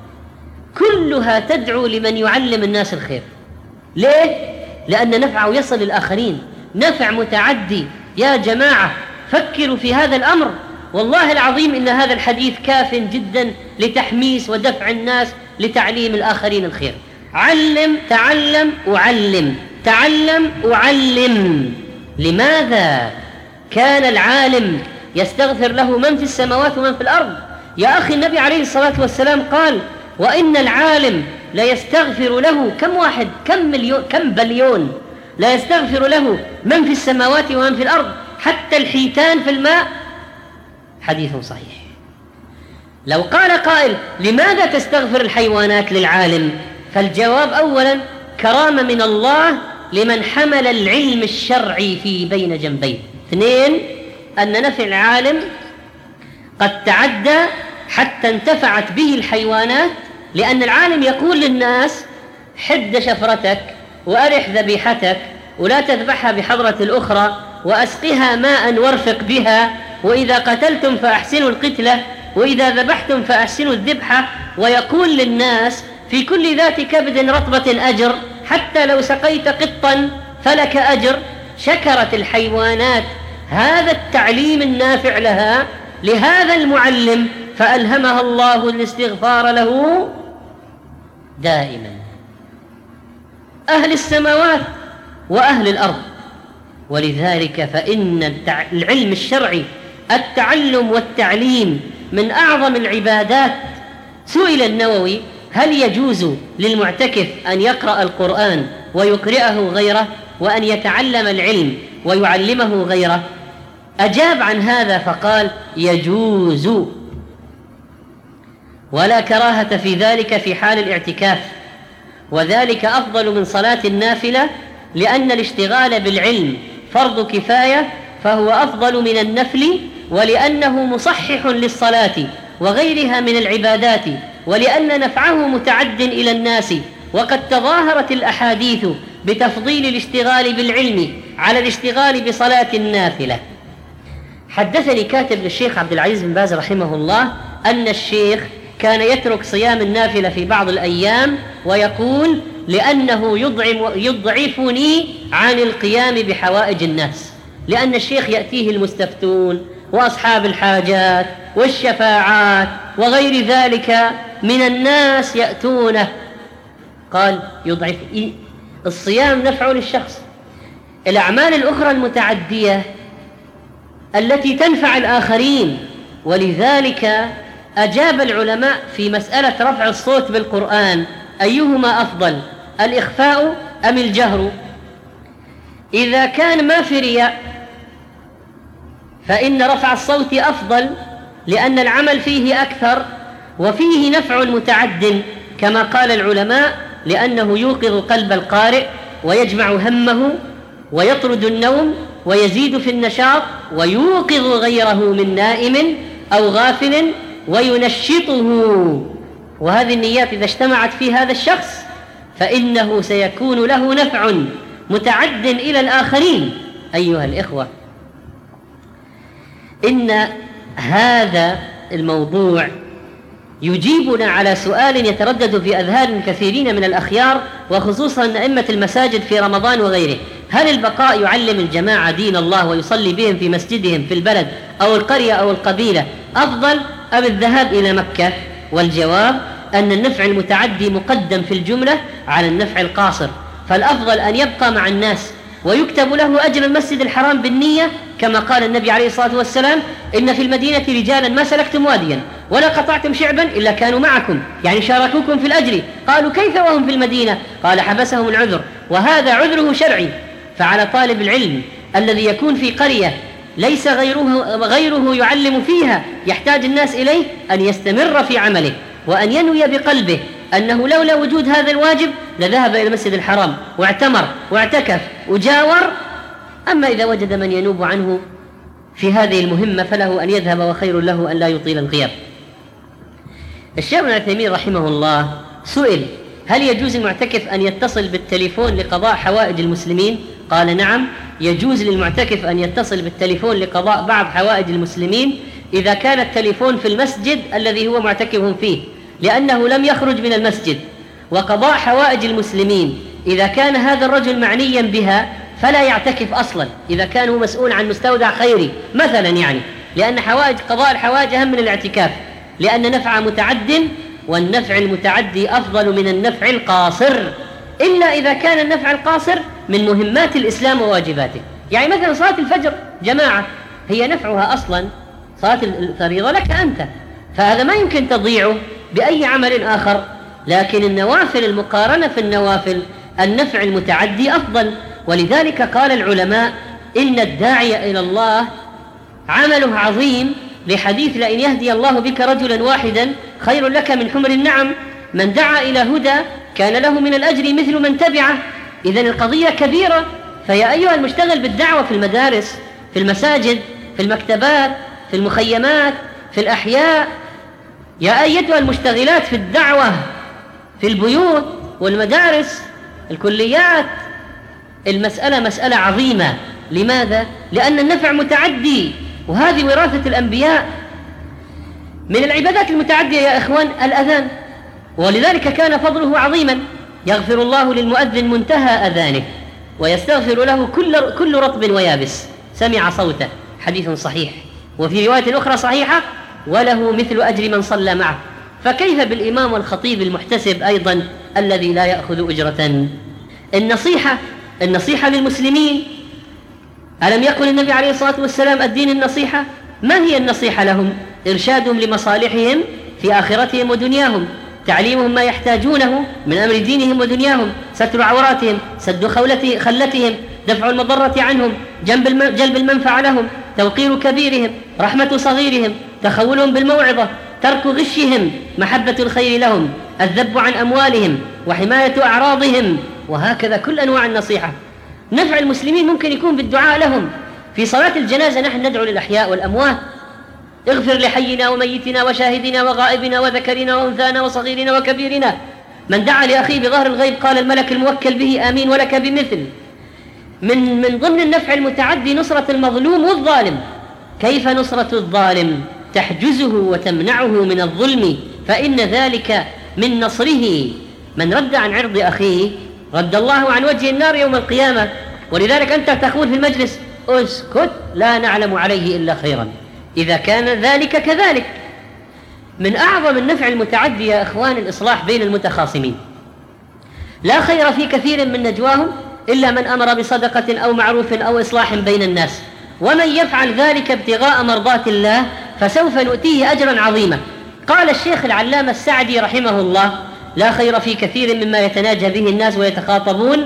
Speaker 2: كلها تدعو لمن يعلم الناس الخير. ليه؟ لأن نفعه يصل للآخرين، نفع متعدي. يا جماعة فكروا في هذا الأمر، والله العظيم إن هذا الحديث كاف جدا لتحميس ودفع الناس لتعليم الآخرين الخير. علم، تعلم، أعلم، تعلم، أعلم. لماذا كان العالم يستغفر له من في السماوات ومن في الأرض؟ يا أخي النبي عليه الصلاة والسلام قال وإن العالم لا يستغفر له كم واحد، كم مليون، كم بليون، لا يستغفر له من في السماوات ومن في الأرض حتى الحيتان في الماء. حديث صحيح. لو قال قائل لماذا تستغفر الحيوانات للعالم؟ فالجواب أولا كرامة من الله لمن حمل العلم الشرعي في بين جنبيه. اثنين أن نفع العالم قد تعدى حتى انتفعت به الحيوانات، لأن العالم يقول للناس حد شفرتك وأرح ذبيحتك ولا تذبحها بحضرة الأخرى وأسقها ماء وارفق بها، وإذا قتلتم فأحسنوا القتلة وإذا ذبحتم فأحسنوا الذبحة. ويقول للناس في كل ذات كبد رطبة أجر، حتى لو سقيت قطا فلك أجر. شكرت الحيوانات هذا التعليم النافع لها لهذا المعلم فألهمها الله الاستغفار له دائما. أهل السماوات وأهل الأرض. ولذلك فإن العلم الشرعي التعلم والتعليم من أعظم العبادات. سئل النووي هل يجوز للمعتكف أن يقرأ القرآن ويقرأه غيره وأن يتعلم العلم ويعلمه غيره؟ أجاب عن هذا فقال يجوز. ولا كراهة في ذلك في حال الاعتكاف، وذلك أفضل من صلاة النافلة، لأن الاشتغال بالعلم فرض كفاية فهو أفضل من النفل، ولأنه مصحح للصلاة وغيرها من العبادات، ولأن نفعه متعد إلى الناس، وقد تظاهرت الأحاديث بتفضيل الاشتغال بالعلم على الاشتغال بصلاة النافلة. حدثني كاتب للشيخ عبد العزيز بن باز رحمه الله أن الشيخ كان يترك صيام النافلة في بعض الأيام ويقول: لأنه يضعف يضعفني عن القيام بحوائج الناس، لأن الشيخ يأتيه المستفتون وأصحاب الحاجات والشفاعات وغير ذلك من الناس يأتونه. قال: يضعف الصيام نفع للشخص. الأعمال الأخرى المتعدية التي تنفع الآخرين، ولذلك أجاب العلماء في مسألة رفع الصوت بالقرآن أيهما أفضل، الإخفاء أم الجهر؟ إذا كان ما في رياء فإن رفع الصوت أفضل، لأن العمل فيه أكثر وفيه نفع متعد كما قال العلماء، لأنه يوقظ قلب القارئ ويجمع همه ويطرد النوم ويزيد في النشاط ويوقظ غيره من نائم أو غافل وينشطه، وهذه النيات إذا اجتمعت في هذا الشخص فإنه سيكون له نفع متعد إلى الآخرين. أيها الإخوة، إن هذا الموضوع يجيبنا على سؤال يتردد في أذهان كثيرين من الأخيار، وخصوصا أئمة المساجد في رمضان وغيره: هل البقاء يعلم الجماعة دين الله ويصلي بهم في مسجدهم في البلد أو القرية أو القبيلة أفضل أم الذهاب إلى مكة؟ والجواب أن النفع المتعدي مقدم في الجملة على النفع القاصر، فالأفضل أن يبقى مع الناس ويكتب له أجر المسجد الحرام بالنية، كما قال النبي عليه الصلاة والسلام: إن في المدينة رجالا ما سلكتم واديا ولا قطعتم شعبا إلا كانوا معكم، يعني شاركوكم في الأجر. قالوا: كيف وهم في المدينة؟ قال: حبسهم العذر، وهذا عذره شرعي. فعلى طالب العلم الذي يكون في قرية ليس غيره, غيره يعلم فيها يحتاج الناس إليه أن يستمر في عمله، وأن ينوي بقلبه أنه لولا وجود هذا الواجب لذهب إلى المسجد الحرام واعتمر واعتكف وجاور. أما إذا وجد من ينوب عنه في هذه المهمة فله أن يذهب، وخير له أن لا يطيل الغياب. الشيخ ابن عثيمين رحمه الله سئل: هل يجوز المعتكف أن يتصل بالتليفون لقضاء حوائج المسلمين؟ قال: نعم، يجوز للمعتكف أن يتصل بالتليفون لقضاء بعض حوائج المسلمين إذا كان التليفون في المسجد الذي هو معتكف فيه، لأنه لم يخرج من المسجد. وقضاء حوائج المسلمين إذا كان هذا الرجل معنيا بها فلا يعتكف أصلا، إذا كان هو مسؤول عن مستودع خيري مثلا، يعني لأن حوائج قضاء الحوائج أهم من الاعتكاف، لأن نفع متعد، والنفع المتعدي أفضل من النفع القاصر، إلا إذا كان النفع القاصر من مهمات الإسلام وواجباته. يعني مثلا صلاة الفجر جماعة هي نفعها أصلا صلاة الفريضة لك أنت، فهذا ما يمكن تضيعه بأي عمل آخر. لكن النوافل، المقارنة في النوافل النفع المتعدي أفضل. ولذلك قال العلماء: إن الداعي إلى الله عمله عظيم، لحديث: لئن يهدي الله بك رجلا واحدا خير لك من حمر النعم، من دعا إلى هدى كان له من الأجر مثل من تبعه. إذن القضية كبيرة. فيا أيها المشتغل بالدعوة في المدارس، في المساجد، في المكتبات، في المخيمات، في الأحياء، يا أيتها المشتغلات في الدعوة في البيوت والمدارس الكليات، المسألة مسألة عظيمة. لماذا؟ لأن النفع متعدي، وهذه وراثة الأنبياء. من العبادات المتعدية يا إخوان الأذان، ولذلك كان فضله عظيما: يغفر الله للمؤذن منتهى أذانه ويستغفر له كل, كل رطب ويابس سمع صوته، حديث صحيح. وفي رواية أخرى صحيحة: وله مثل أجر من صلى معه. فكيف بالإمام والخطيب المحتسب أيضا الذي لا يأخذ أجرة؟ النصيحة النصيحة للمسلمين، ألم يقل النبي عليه الصلاة والسلام: الدين النصيحة؟ ما هي النصيحة لهم؟ إرشادهم لمصالحهم في آخرتهم ودنياهم، تعليمهم ما يحتاجونه من أمر دينهم ودنياهم، ستر عوراتهم، سد خلتهم، دفع المضرة عنهم، جلب المنفعة لهم، توقير كبيرهم، رحمة صغيرهم، تخولهم بالموعظة، ترك غشهم، محبة الخير لهم، الذب عن أموالهم وحماية أعراضهم، وهكذا كل أنواع النصيحة. نفع المسلمين ممكن يكون بالدعاء لهم. في صلاة الجنازة نحن ندعو للأحياء والأموات: اغفر لحينا وميتنا وشاهدنا وغائبنا وذكرنا وأنثانا وصغيرنا وكبيرنا، من دعا لأخيه بظهر الغيب قال الملك الموكل به آمين ولك بمثل. من من ضمن النفع المتعدي نصرة المظلوم والظالم. كيف نصرة الظالم؟ تحجزه وتمنعه من الظلم، فإن ذلك من نصره. من رد عن عرض أخيه رد الله عن وجه النار يوم القيامة. ولذلك أنت تقول في المجلس: اسكت، لا نعلم عليه إلا خيرا، إذا كان ذلك كذلك. من أعظم النفع المتعدي يا إخوان الإصلاح بين المتخاصمين. لا خير في كثير من نجواهم إلا من أمر بصدقة أو معروف أو إصلاح بين الناس، ومن يفعل ذلك ابتغاء مرضات الله فسوف نؤتيه أجرا عظيما. قال الشيخ العلامة السعدي رحمه الله: لا خير في كثير مما يتناجى به الناس ويتخاطبون،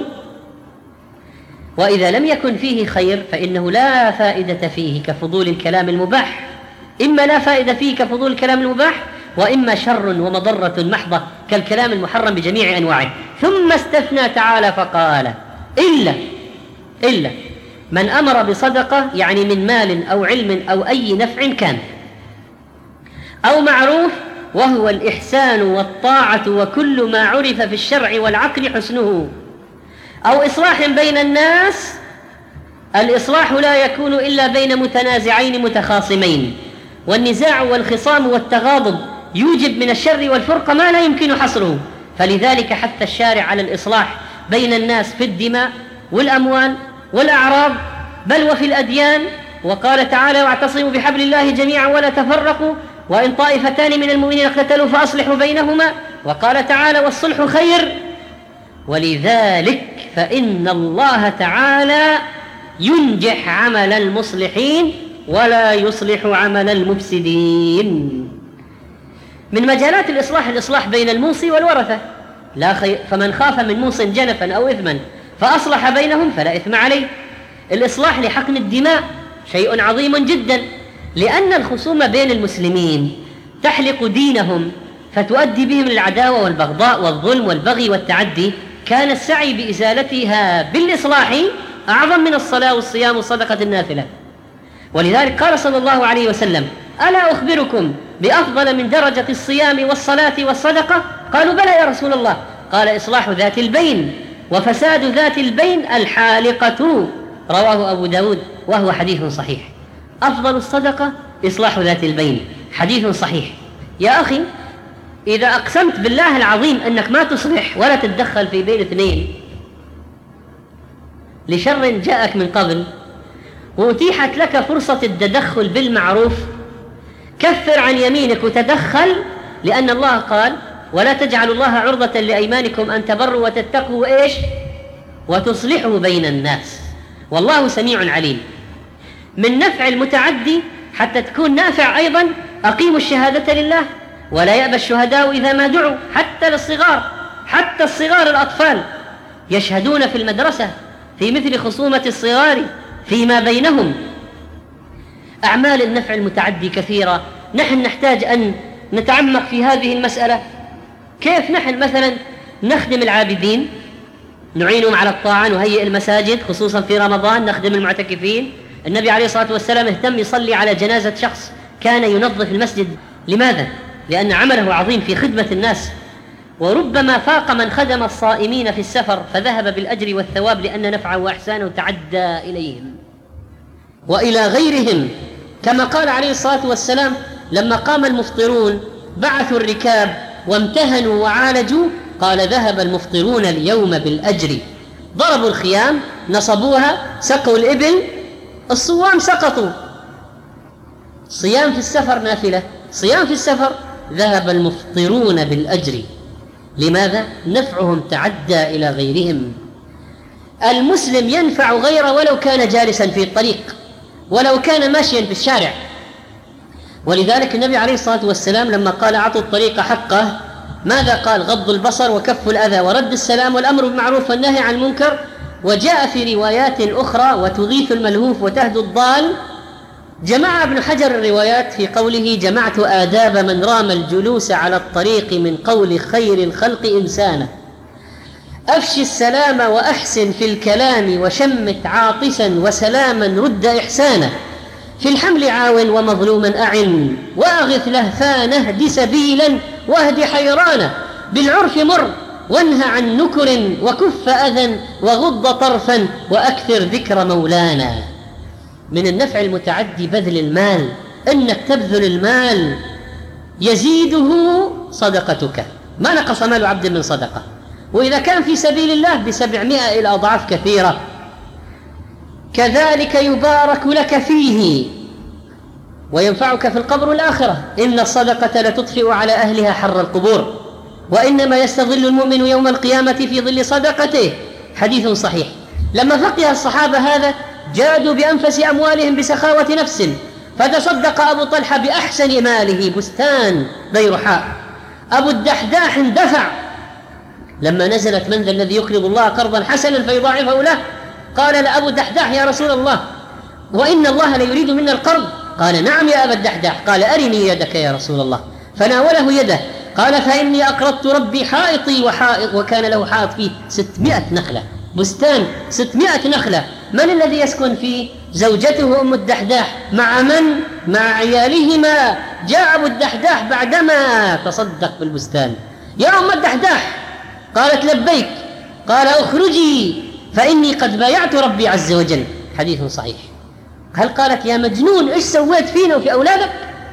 Speaker 2: وإذا لم يكن فيه خير فإنه لا فائدة فيه كفضول الكلام المباح. إما لا فائدة فيه كفضول الكلام المباح، وإما شر ومضرة محضة كالكلام المحرم بجميع أنواعه. ثم استثنى تعالى فقال: إلا إلا من أمر بصدقة، يعني من مال أو علم أو أي نفع كان، أو معروف وهو الإحسان والطاعة وكل ما عرف في الشرع والعقل حسنه، أو إصلاح بين الناس. الإصلاح لا يكون إلا بين متنازعين متخاصمين، والنزاع والخصام والتغاضب يوجب من الشر والفرقة ما لا يمكن حصره. فلذلك حث الشارع على الإصلاح بين الناس في الدماء والأموال والأعراض، بل وفي الأديان. وقال تعالى: واعتصموا بحبل الله جميعا ولا تفرقوا، وإن طائفتان من المؤمنين اقتتلوا فأصلحوا بينهما. وقال تعالى: والصلح خير. ولذلك فإن الله تعالى ينجح عمل المصلحين ولا يصلح عمل المفسدين. من مجالات الإصلاح الإصلاح بين الموصي والورثة. لا خير فمن خاف من موص جنفا أو إثما فأصلح بينهم فلا إثم عليه. الإصلاح لحقن الدماء شيء عظيم جدا، لأن الخصوم بين المسلمين تحلق دينهم فتؤدي بهم للعداوة والبغضاء والظلم والبغي والتعدي. كان السعي بإزالتها بالإصلاح أعظم من الصلاة والصيام والصدقة النافلة. ولذلك قال صلى الله عليه وسلم: ألا أخبركم بأفضل من درجة الصيام والصلاة والصدقة؟ قالوا: بلى يا رسول الله. قال: إصلاح ذات البين، وفساد ذات البين الحالقة. رواه أبو داود وهو حديث صحيح. أفضل الصدقة إصلاح ذات البين، حديث صحيح. يا أخي، إذا أقسمت بالله العظيم أنك ما تصلح ولا تتدخل في بين اثنين لشر جاءك من قبل، وأتيحت لك فرصة التدخل بالمعروف، كفر عن يمينك وتدخل، لأن الله قال: ولا تجعلوا الله عرضة لأيمانكم أن تبروا وتتقوا إيش وتصلحوا بين الناس، والله سميع عليم. من نفع المتعدي حتى تكون نافع أيضا: أقيموا الشهادة لله ولا يأبى الشهداء إذا ما دعوا. حتى للصغار، حتى الصغار الأطفال يشهدون في المدرسة في مثل خصومة الصغار فيما بينهم. أعمال النفع المتعدي كثيرة، نحن نحتاج أن نتعمق في هذه المسألة. كيف نحن مثلا نخدم العابدين، نعينهم على الطاعة، نهيئ المساجد خصوصا في رمضان، نخدم المعتكفين. النبي عليه الصلاة والسلام اهتم يصلي على جنازة شخص كان ينظف المسجد. لماذا؟ لأن عمله عظيم في خدمة الناس، وربما فاق من خدم الصائمين في السفر فذهب بالأجر والثواب، لأن نفعه وإحسانه تعدى إليهم وإلى غيرهم. كما قال عليه الصلاة والسلام: لما قام المفطرون بعثوا الركاب وامتهنوا وعالجوا، قال: ذهب المفطرون اليوم بالأجر. ضربوا الخيام، نصبوها، سقوا الإبل، الصوام سقطوا. صيام في السفر نافلة، صيام في السفر، ذهب المفطرون بالأجر. لماذا؟ نفعهم تعدى إلى غيرهم. المسلم ينفع غيره ولو كان جالسا في الطريق، ولو كان ماشيا في الشارع. ولذلك النبي عليه الصلاة والسلام لما قال: أعطوا الطريق حقه، ماذا قال؟ غض البصر وكف الأذى ورد السلام والأمر بالمعروف والنهي عن المنكر. وجاء في روايات أخرى: وتغيث الملهوف وتهدو الضال جمع ابن حجر الروايات في قوله: جمعت آداب من رام الجلوس على الطريق من قول خير الخلق إنسانا، أفشي السلام وأحسن في الكلام، وشمت عاطسا وسلاما رد إحسانا، في الحمل عاون ومظلوما أعن، وأغث لهفان اهد سبيلا واهد حيرانا، بالعرف مر وانهى عن نكر، وكف أذى وغض طرفا، وأكثر ذكر مولانا. من النفع المتعدي بذل المال، إنك تبذل المال يزيده صدقتك، ما نقص مال عبد من صدقة، وإذا كان في سبيل الله بسبعمائة إلى أضعاف كثيرة. كذلك يبارك لك فيه وينفعك في القبر والآخرة، إن الصدقة لتطفئ على أهلها حر القبور، وإنما يستظل المؤمن يوم القيامة في ظل صدقته، حديث صحيح. لما فقه الصحابة هذا جادوا بأنفس أموالهم بسخاوة نفس، فتصدق أبو طلحة بأحسن ماله بستان بيرحاء. أبو الدحداح اندفع لما نزلت: من ذا الذي يقرض الله قرضا حسنا فيضاعفه له؟ قال لأبو الدحداح: يا رسول الله، وإن الله لا يريد منا القرض. قال: نعم يا أبا الدحداح. قال: أرني يدك يا رسول الله. فناوله يده. قال: فإني أقرضت ربي حائطي وحائط، وكان له حائط فيه ستمائة نخلة، بستان ستمائة نخلة. من الذي يسكن فيه؟ زوجته أم الدحداح. مع من؟ مع عيالهما. جاء أبو الدحداح بعدما تصدق بالبستان: يا أم الدحداح. قالت: لبيك. قال: أخرجي فإني قد بايعت ربي عز وجل، حديث صحيح. هل قالت: يا مجنون إيش سويت فينا وفي أولادك؟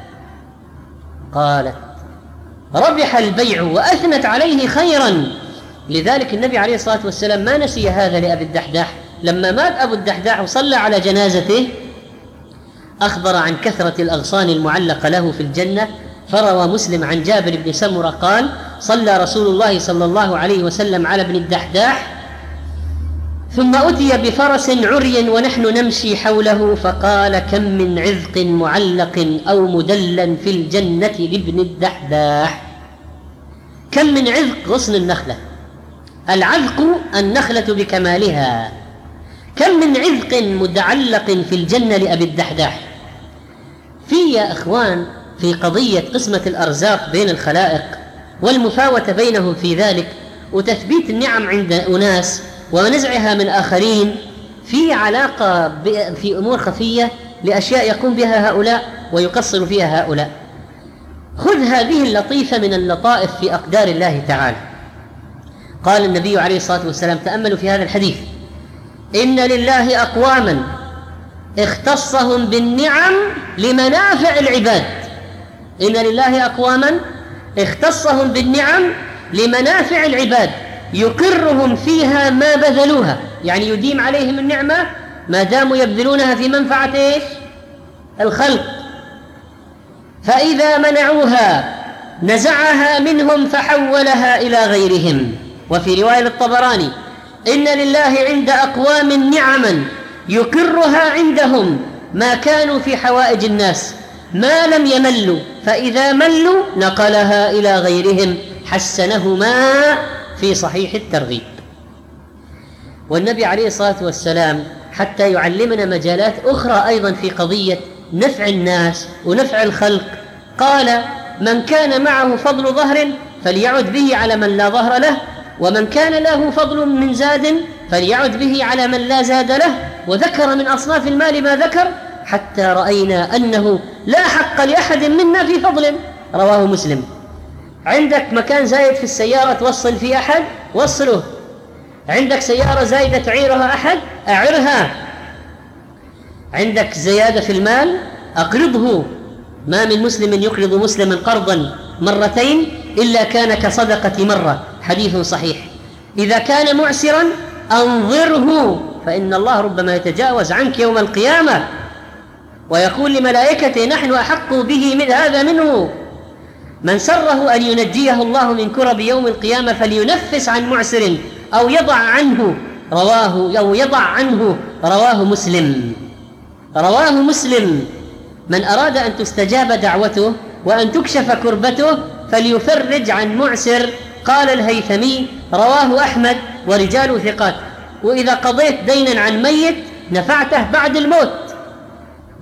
Speaker 2: قالت: ربح البيع، وأثنت عليه خيرا. لذلك النبي عليه الصلاة والسلام ما نسي هذا لأبي الدحداح. لما مات أبو الدحداح وصلى على جنازته أخبر عن كثرة الأغصان المعلقة له في الجنة. فروى مسلم عن جابر بن سمرة قال: صلى رسول الله صلى الله عليه وسلم على ابن الدحداح، ثم أتي بفرس عري ونحن نمشي حوله، فقال: كم من عذق معلق أو مدلا في الجنة لابن الدحداح. كم من عذق، غصن النخلة، العذق النخلة بكمالها. كم من عذق متعلق في الجنة لأبي الدحداح. في يا أخوان في قضية قسمة الأرزاق بين الخلائق والمفاوتة بينهم في ذلك، وتثبيت النعم عند أناس ونزعها من آخرين، في علاقة في أمور خفية لأشياء يقوم بها هؤلاء ويقصر فيها هؤلاء. خذ هذه اللطيفة من اللطائف في أقدار الله تعالى. قال النبي عليه الصلاة والسلام، تأملوا في هذا الحديث: إن لله أقواما اختصهم بالنعم لمنافع العباد. إن لله أقواما اختصهم بالنعم لمنافع العباد، يقرهم فيها ما بذلوها، يعني يديم عليهم النعمة ما داموا يبذلونها في منفعة إيش؟ الخلق. فإذا منعوها نزعها منهم فحولها إلى غيرهم. وفي رواية الطبراني: إن لله عند أقوام نعما يقرها عندهم ما كانوا في حوائج الناس ما لم يملوا، فإذا ملوا نقلها إلى غيرهم، حسنهما في صحيح الترغيب. والنبي عليه الصلاة والسلام حتى يعلمنا مجالات أخرى أيضا في قضية نفع الناس ونفع الخلق قال: من كان معه فضل ظهر فليعد به على من لا ظهر له، ومن كان له فضل من زاد فليعد به على من لا زاد له. وذكر من أصناف المال ما ذكر حتى رأينا أنه لا حق لأحد منا في فضل. رواه مسلم. عندك مكان زايد في السيارة توصل فيه أحد، وصله. عندك سيارة زايدة تعيرها أحد، أعرها. عندك زيادة في المال، أقرضه. ما من مسلم يقرض مسلما قرضا مرتين إلا كان كصدقة مرة، حديث صحيح. إذا كان معسرا أنظره، فإن الله ربما يتجاوز عنك يوم القيامة ويقول لملائكته: نحن أحق به من هذا منه. من سره أن ينجيه الله من كرب يوم القيامة فلينفس عن معسر أو يضع عنه، رواه أو يضع عنه رواه مسلم. رواه مسلم. من أراد أن تستجاب دعوته وأن تكشف كربته فليفرج عن معسر. قال الهيثمي: رواه أحمد ورجال ثقات. وإذا قضيت دينا عن ميت نفعته بعد الموت،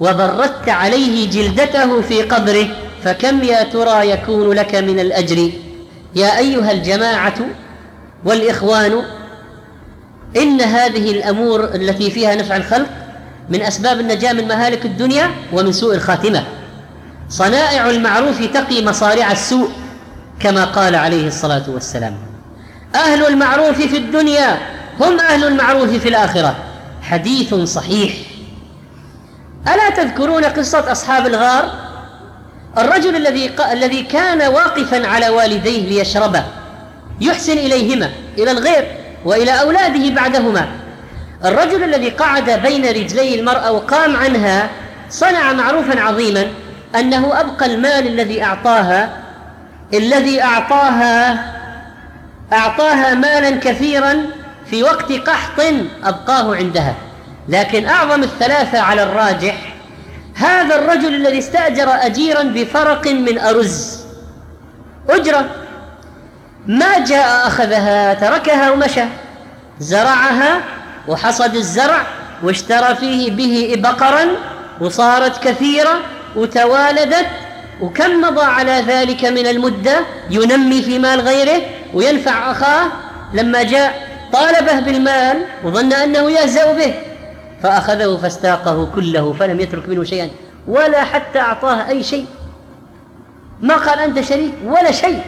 Speaker 2: وبردت عليه جلدته في قبره، فكم يا ترى يكون لك من الأجر؟ يا أيها الجماعة والإخوان، إن هذه الأمور التي فيها نفع الخلق من أسباب النجاة من مهالك الدنيا ومن سوء الخاتمة. صنائع المعروف تقي مصارع السوء كما قال عليه الصلاة والسلام: أهل المعروف في الدنيا هم أهل المعروف في الآخرة. حديث صحيح. ألا تذكرون قصة أصحاب الغار؟ الرجل الذي الذي كان واقفا على والديه ليشربا، يحسن إليهما، إلى الغير وإلى أولاده بعدهما. الرجل الذي قعد بين رجلي المرأة وقام عنها صنع معروفا عظيما، أنه أبقى المال الذي أعطاها الذي أعطاها أعطاها مالا كثيرا في وقت قحط أبقاه عندها. لكن أعظم الثلاثة على الراجح هذا الرجل الذي استأجر أجيرا بفرق من أرز، أجرة، ما جاء أخذها، تركها ومشى، زرعها وحصد الزرع واشترى فيه به بقرا وصارت كثيرة وتوالدت، وكم مضى على ذلك من المدة ينمي في مال غيره وينفع أخاه. لما جاء طالبه بالمال وظن أنه يهزأ به، فأخذه فاستاقه كله فلم يترك منه شيئا، ولا حتى أعطاه أي شيء، ما قال أنت شريك ولا شيء.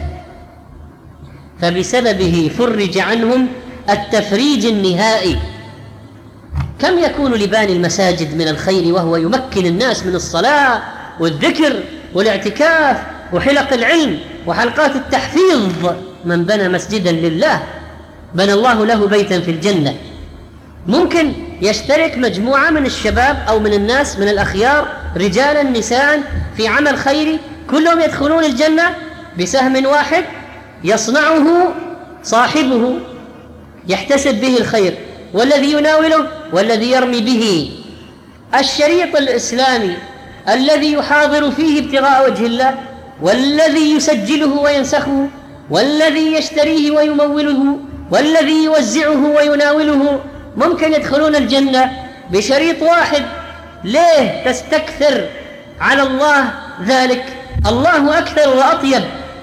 Speaker 2: فبسببه فرج عنهم التفريج النهائي. كم يكون لباني المساجد من الخير وهو يمكن الناس من الصلاة والذكر والاعتكاف وحلق العلم وحلقات التحفيظ. من بنى مسجدا لله بنى الله له بيتا في الجنة. ممكن يشترك مجموعة من الشباب أو من الناس من الأخيار، رجالا نساء، في عمل خيري، كلهم يدخلون الجنة بسهم واحد يصنعه صاحبه يحتسب به الخير، والذي يناوله والذي يرمي به. الشريط الإسلامي الذي يحاضر فيه ابتغاء وجه الله، والذي يسجله وينسخه، والذي يشتريه ويموله، والذي يوزعه ويناوله، ممكن يدخلون الجنة بشريط واحد. ليه تستكثر على الله ذلك؟ الله أكثر وأطيب.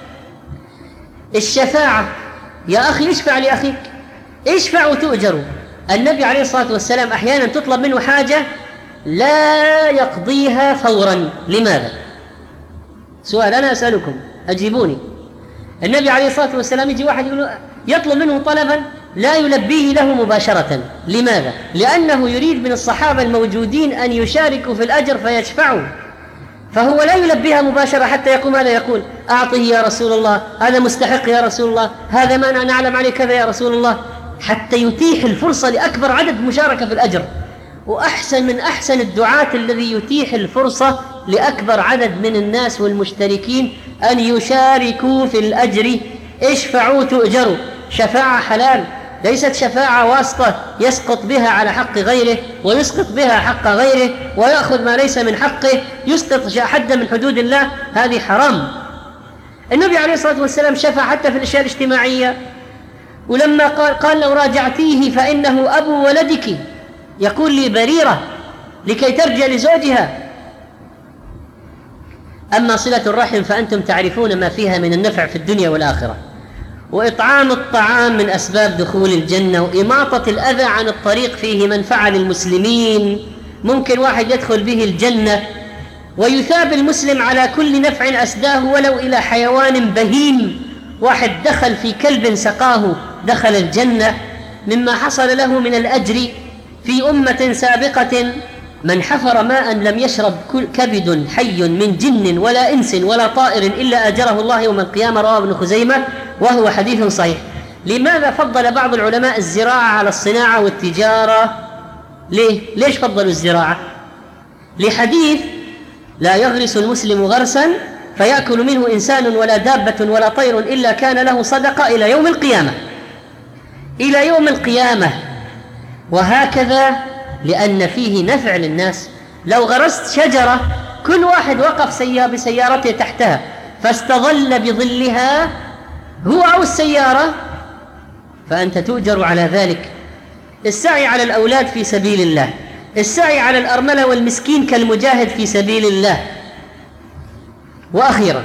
Speaker 2: الشفاعة يا أخي، اشفع لأخيك، اشفع وتؤجر. النبي عليه الصلاة والسلام أحيانا تطلب منه حاجة لا يقضيها فورا. لماذا؟ سؤال أنا أسألكم أجيبوني. النبي عليه الصلاة والسلام يجي واحد يطلب منه طلبا لا يلبيه له مباشرة. لماذا؟ لأنه يريد من الصحابة الموجودين أن يشاركوا في الأجر فيشفعوا، فهو لا يلبيها مباشرة حتى يقوم هذا يقول أعطه يا رسول الله، هذا مستحق يا رسول الله، هذا ما نعلم عليه كذا يا رسول الله، حتى يتيح الفرصة لأكبر عدد مشاركة في الأجر. وأحسن من أحسن الدعاة الذي يتيح الفرصة لأكبر عدد من الناس والمشتركين أن يشاركوا في الأجر. اشفعوا تؤجروا. شفاعة حلال، ليست شفاعة واسطة يسقط بها على حق غيره ويسقط بها حق غيره ويأخذ ما ليس من حقه، يسقط حدا من حدود الله، هذه حرام. النبي عليه الصلاة والسلام شفع حتى في الأشياء الاجتماعية، ولما قال, قال لو راجعتيه فإنه أبو ولدك، يقول لي بريرة لكي ترجع لزوجها. أما صلة الرحم فأنتم تعرفون ما فيها من النفع في الدنيا والآخرة. وإطعام الطعام من أسباب دخول الجنة، وإماطة الأذى عن الطريق فيه منفعة للمسلمين. ممكن واحد يدخل به الجنة ويثاب المسلم على كل نفع أسداه ولو إلى حيوان بهيم. واحد دخل في كلب سقاه دخل الجنة، مما حصل له من الأجر. في أمة سابقة من حفر ماء لم يشرب كبد حي من جن ولا إنس ولا طائر إلا أجره الله يوم القيامة، رواه ابن خزيمة وهو حديث صحيح. لماذا فضل بعض العلماء الزراعة على الصناعة والتجارة؟ ليه؟ ليش فضلوا الزراعة؟ لحديث لا يغرس المسلم غرسا فيأكل منه إنسان ولا دابة ولا طير إلا كان له صدقة إلى يوم القيامة، إلى يوم القيامة. وهكذا لأن فيه نفع للناس. لو غرست شجرة كل واحد وقف بسيارته تحتها فاستظل بظلها هو أو السيارة، فأنت تؤجر على ذلك. السعي على الأولاد في سبيل الله، السعي على الأرملة والمسكين كالمجاهد في سبيل الله. وأخيرا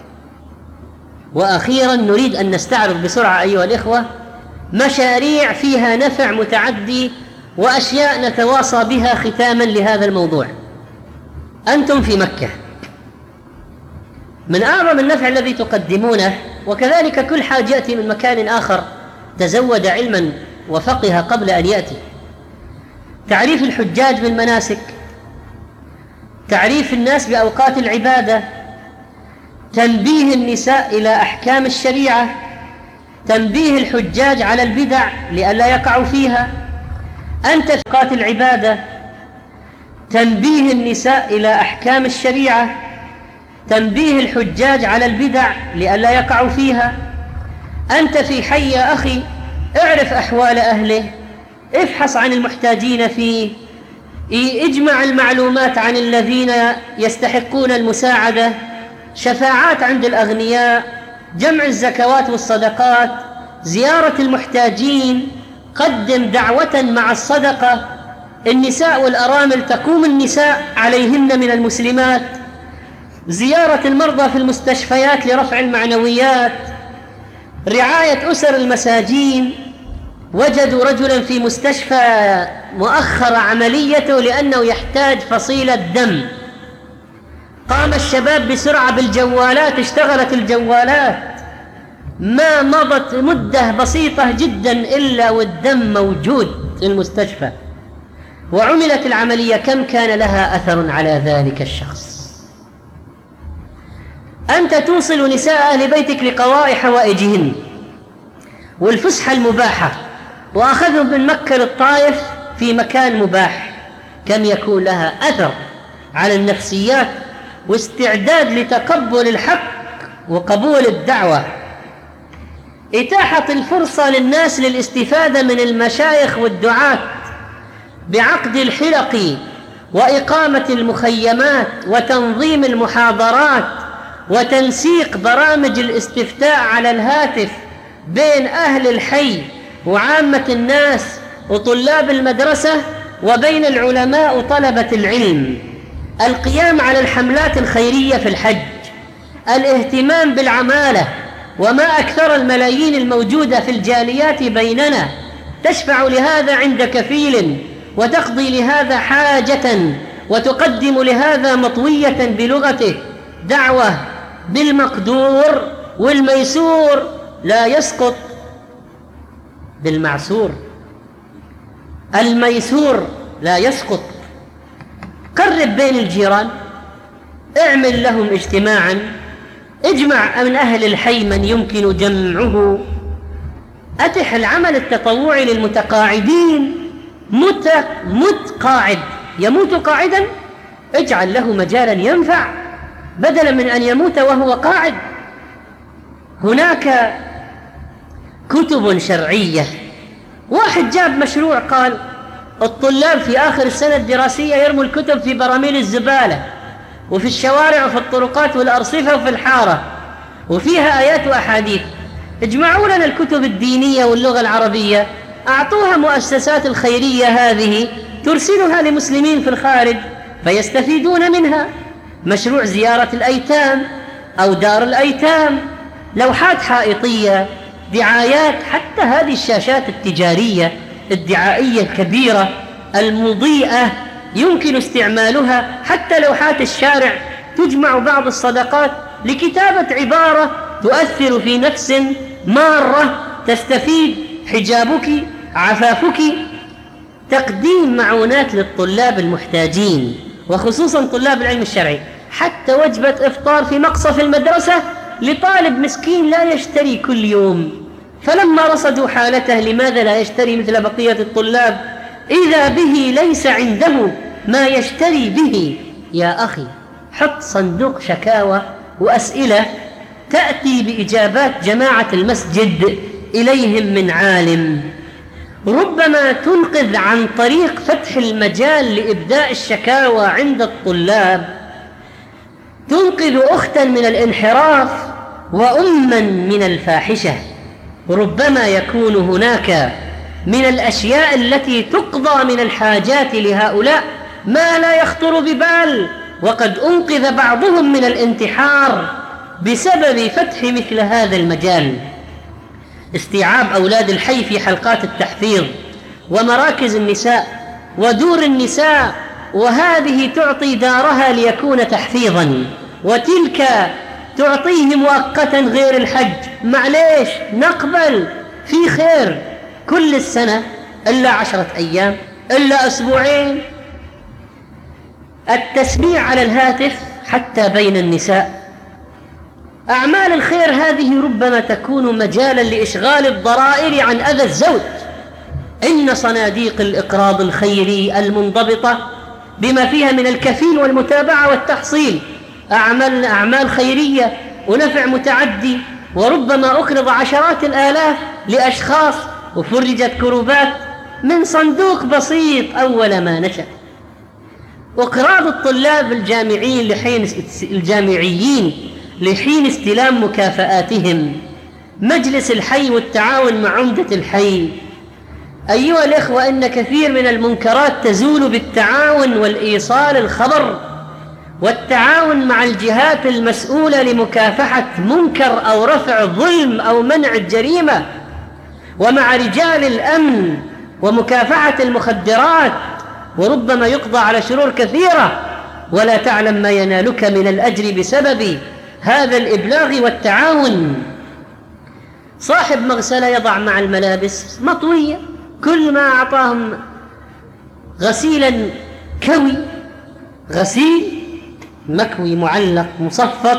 Speaker 2: وأخيرا نريد أن نستعرض بسرعة أيها الإخوة مشاريع فيها نفع متعدي وأشياء نتواصى بها ختاما لهذا الموضوع. أنتم في مكة، من أعظم النفع الذي تقدمونه، وكذلك كل حاج يأتي من مكان آخر تزود علما وفقه قبل أن يأتي، تعريف الحجاج بالمناسك، تعريف الناس بأوقات العبادة، تنبيه النساء إلى أحكام الشريعة، تنبيه الحجاج على البدع لئلا يقعوا فيها. أنت في أوقات العبادة تنبيه النساء إلى أحكام الشريعة، تنبيه الحجاج على البدع لئلا يقعوا فيها. أنت في حي يا أخي، اعرف أحوال أهله، افحص عن المحتاجين فيه، اجمع المعلومات عن الذين يستحقون المساعدة، شفاعات عند الأغنياء، جمع الزكوات والصدقات، زيارة المحتاجين، قدم دعوة مع الصدقة. النساء والأرامل تقوم النساء عليهن من المسلمات، زيارة المرضى في المستشفيات لرفع المعنويات، رعاية أسر المساجين. وجدوا رجلا في مستشفى مؤخر عمليته لأنه يحتاج فصيلة دم، قام الشباب بسرعة بالجوالات، اشتغلت الجوالات، ما مضت مدة بسيطة جدا إلا والدم موجود في المستشفى، وعملت العملية. كم كان لها أثر على ذلك الشخص؟ أنت توصل نساء أهل بيتك لقضاء حوائجهن والفسحة المباحة، وأخذهم من مكة للطائف في مكان مباح، كم يكون لها أثر على النفسيات واستعداد لتقبل الحق وقبول الدعوة. إتاحة الفرصة للناس للاستفادة من المشايخ والدعاة بعقد الحلق وإقامة المخيمات وتنظيم المحاضرات وتنسيق برامج الاستفتاء على الهاتف بين أهل الحي وعامة الناس وطلاب المدرسة وبين العلماء وطلبة العلم، القيام على الحملات الخيرية في الحج، الاهتمام بالعمالة، وما أكثر الملايين الموجودة في الجاليات بيننا تشفع لهذا عند كفيل وتقضي لهذا حاجة وتقدم لهذا مطوية بلغته. دعوة بالمقدور، والميسور لا يسقط بالمعسور، الميسور لا يسقط. قرب بين الجيران، اعمل لهم اجتماعا، اجمع من أهل الحي من يمكن جمعه، أتح العمل التطوعي للمتقاعدين. مت مت قاعد يموت قاعدا، اجعل له مجالا ينفع بدلا من أن يموت وهو قاعد. هناك كتب شرعية. واحد جاب مشروع قال الطلاب في آخر السنة الدراسية يرموا الكتب في براميل الزبالة وفي الشوارع وفي الطرقات والأرصفة وفي الحارة، وفيها آيات وأحاديث. اجمعوا لنا الكتب الدينية واللغة العربية، أعطوها مؤسسات الخيرية هذه ترسلها لمسلمين في الخارج فيستفيدون منها. مشروع زيارة الأيتام أو دار الأيتام، لوحات حائطية، دعايات، حتى هذه الشاشات التجارية الدعائية الكبيرة المضيئة يمكن استعمالها. حتى لوحات الشارع تجمع بعض الصدقات لكتابة عبارة تؤثر في نفس مارة تستفيد حجابك عفافك. تقديم معونات للطلاب المحتاجين وخصوصا طلاب العلم الشرعي، حتى وجبة إفطار في مقصف المدرسة لطالب مسكين لا يشتري كل يوم، فلما رصدوا حالته لماذا لا يشتري مثل بقية الطلاب إذا به ليس عنده ما يشتري به. يا أخي حط صندوق شكاوى وأسئلة تأتي بإجابات جماعة المسجد إليهم من عالم، ربما تنقذ عن طريق فتح المجال لإبداء الشكاوى عند الطلاب، تنقذ أختا من الانحراف وأما من الفاحشة. ربما يكون هناك من الأشياء التي تقضى من الحاجات لهؤلاء ما لا يخطر ببال، وقد أنقذ بعضهم من الانتحار بسبب فتح مثل هذا المجال. استيعاب أولاد الحي في حلقات التحفيظ ومراكز النساء ودور النساء، وهذه تعطي دارها ليكون تحفيظا، وتلك تعطيه مؤقتا غير الحج. معليش نقبل، في خير كل السنة إلا عشرة أيام إلا أسبوعين. التسميع على الهاتف حتى بين النساء. أعمال الخير هذه ربما تكون مجالا لإشغال الضرائر عن أذى الزوج. إن صناديق الإقراض الخيري المنضبطة بما فيها من الكفيل والمتابعة والتحصيل أعمال, أعمال خيرية ونفع متعدي، وربما أقرض عشرات الآلاف لأشخاص وفرجت كروبات من صندوق بسيط أول ما نشأ. وإقراض الطلاب الجامعيين لحين الجامعيين لحين استلام مكافآتهم. مجلس الحي والتعاون مع عمدة الحي. أيها الإخوة، إن كثير من المنكرات تزول بالتعاون والإيصال الخبر والتعاون مع الجهات المسؤولة لمكافحة منكر أو رفع ظلم أو منع الجريمة، ومع رجال الأمن ومكافحة المخدرات، وربما يقضى على شرور كثيرة ولا تعلم ما ينالك من الأجر بسبب هذا الإبلاغ والتعاون. صاحب مغسلة يضع مع الملابس مطوية، كل ما أعطاهم غسيلا كوي، غسيل مكوي معلق مصفط.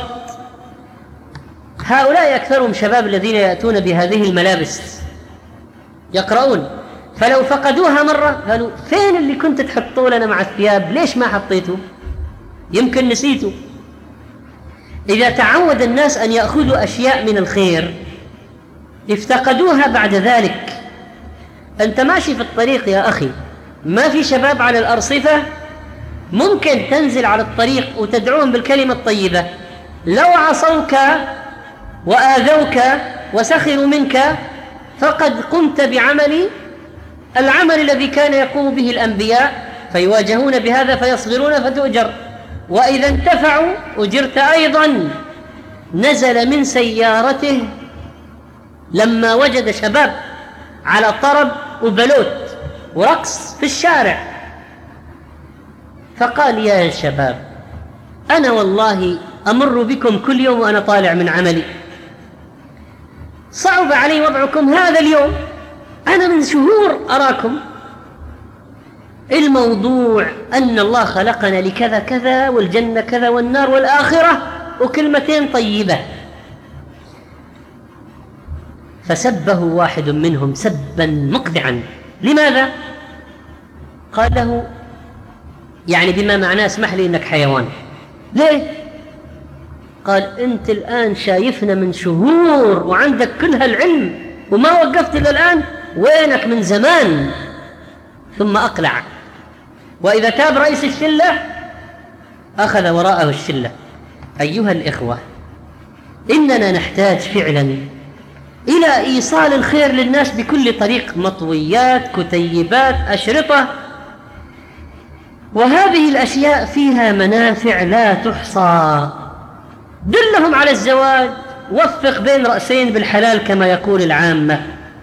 Speaker 2: هؤلاء أكثرهم شباب الذين يأتون بهذه الملابس يقرؤون، فلو فقدوها مرة قالوا فين اللي كنت تحطوا لنا مع الثياب، ليش ما حطيته؟ يمكن نسيته. إذا تعود الناس أن يأخذوا أشياء من الخير افتقدوها بعد ذلك. أنت ماشي في الطريق يا أخي، ما في شباب على الأرصفة، ممكن تنزل على الطريق وتدعوهم بالكلمة الطيبة. لو عصوك وآذوك وسخروا منك فقد قمت بعمل العمل الذي كان يقوم به الأنبياء، فيواجهون بهذا فيصبرون فتؤجر، وإذا انتفعوا أجرت أيضا. نزل من سيارته لما وجد شباب على طرب وبلوت ورقص في الشارع، فقال يا شباب أنا والله أمر بكم كل يوم وأنا طالع من عملي، صعب علي وضعكم هذا اليوم، أنا من شهور أراكم. الموضوع أن الله خلقنا لكذا كذا، والجنة كذا، والنار والآخرة، وكلمتين طيبة. فسبه واحد منهم سبا مقدعا. لماذا؟ قال له يعني بما معناه اسمح لي إنك حيوان. ليه؟ قال أنت الآن شايفنا من شهور وعندك كل هالعلم وما وقفت إلى الآن، وينك من زمان؟ ثم أقلع. وإذا تاب رئيس الشلة أخذ وراءه الشلة. أيها الإخوة، إننا نحتاج فعلا إلى إيصال الخير للناس بكل طريق، مطويات، كتيبات، أشرطة، وهذه الأشياء فيها منافع لا تحصى. دلهم على الزواج، وفق بين رأسين بالحلال كما يقول العامة.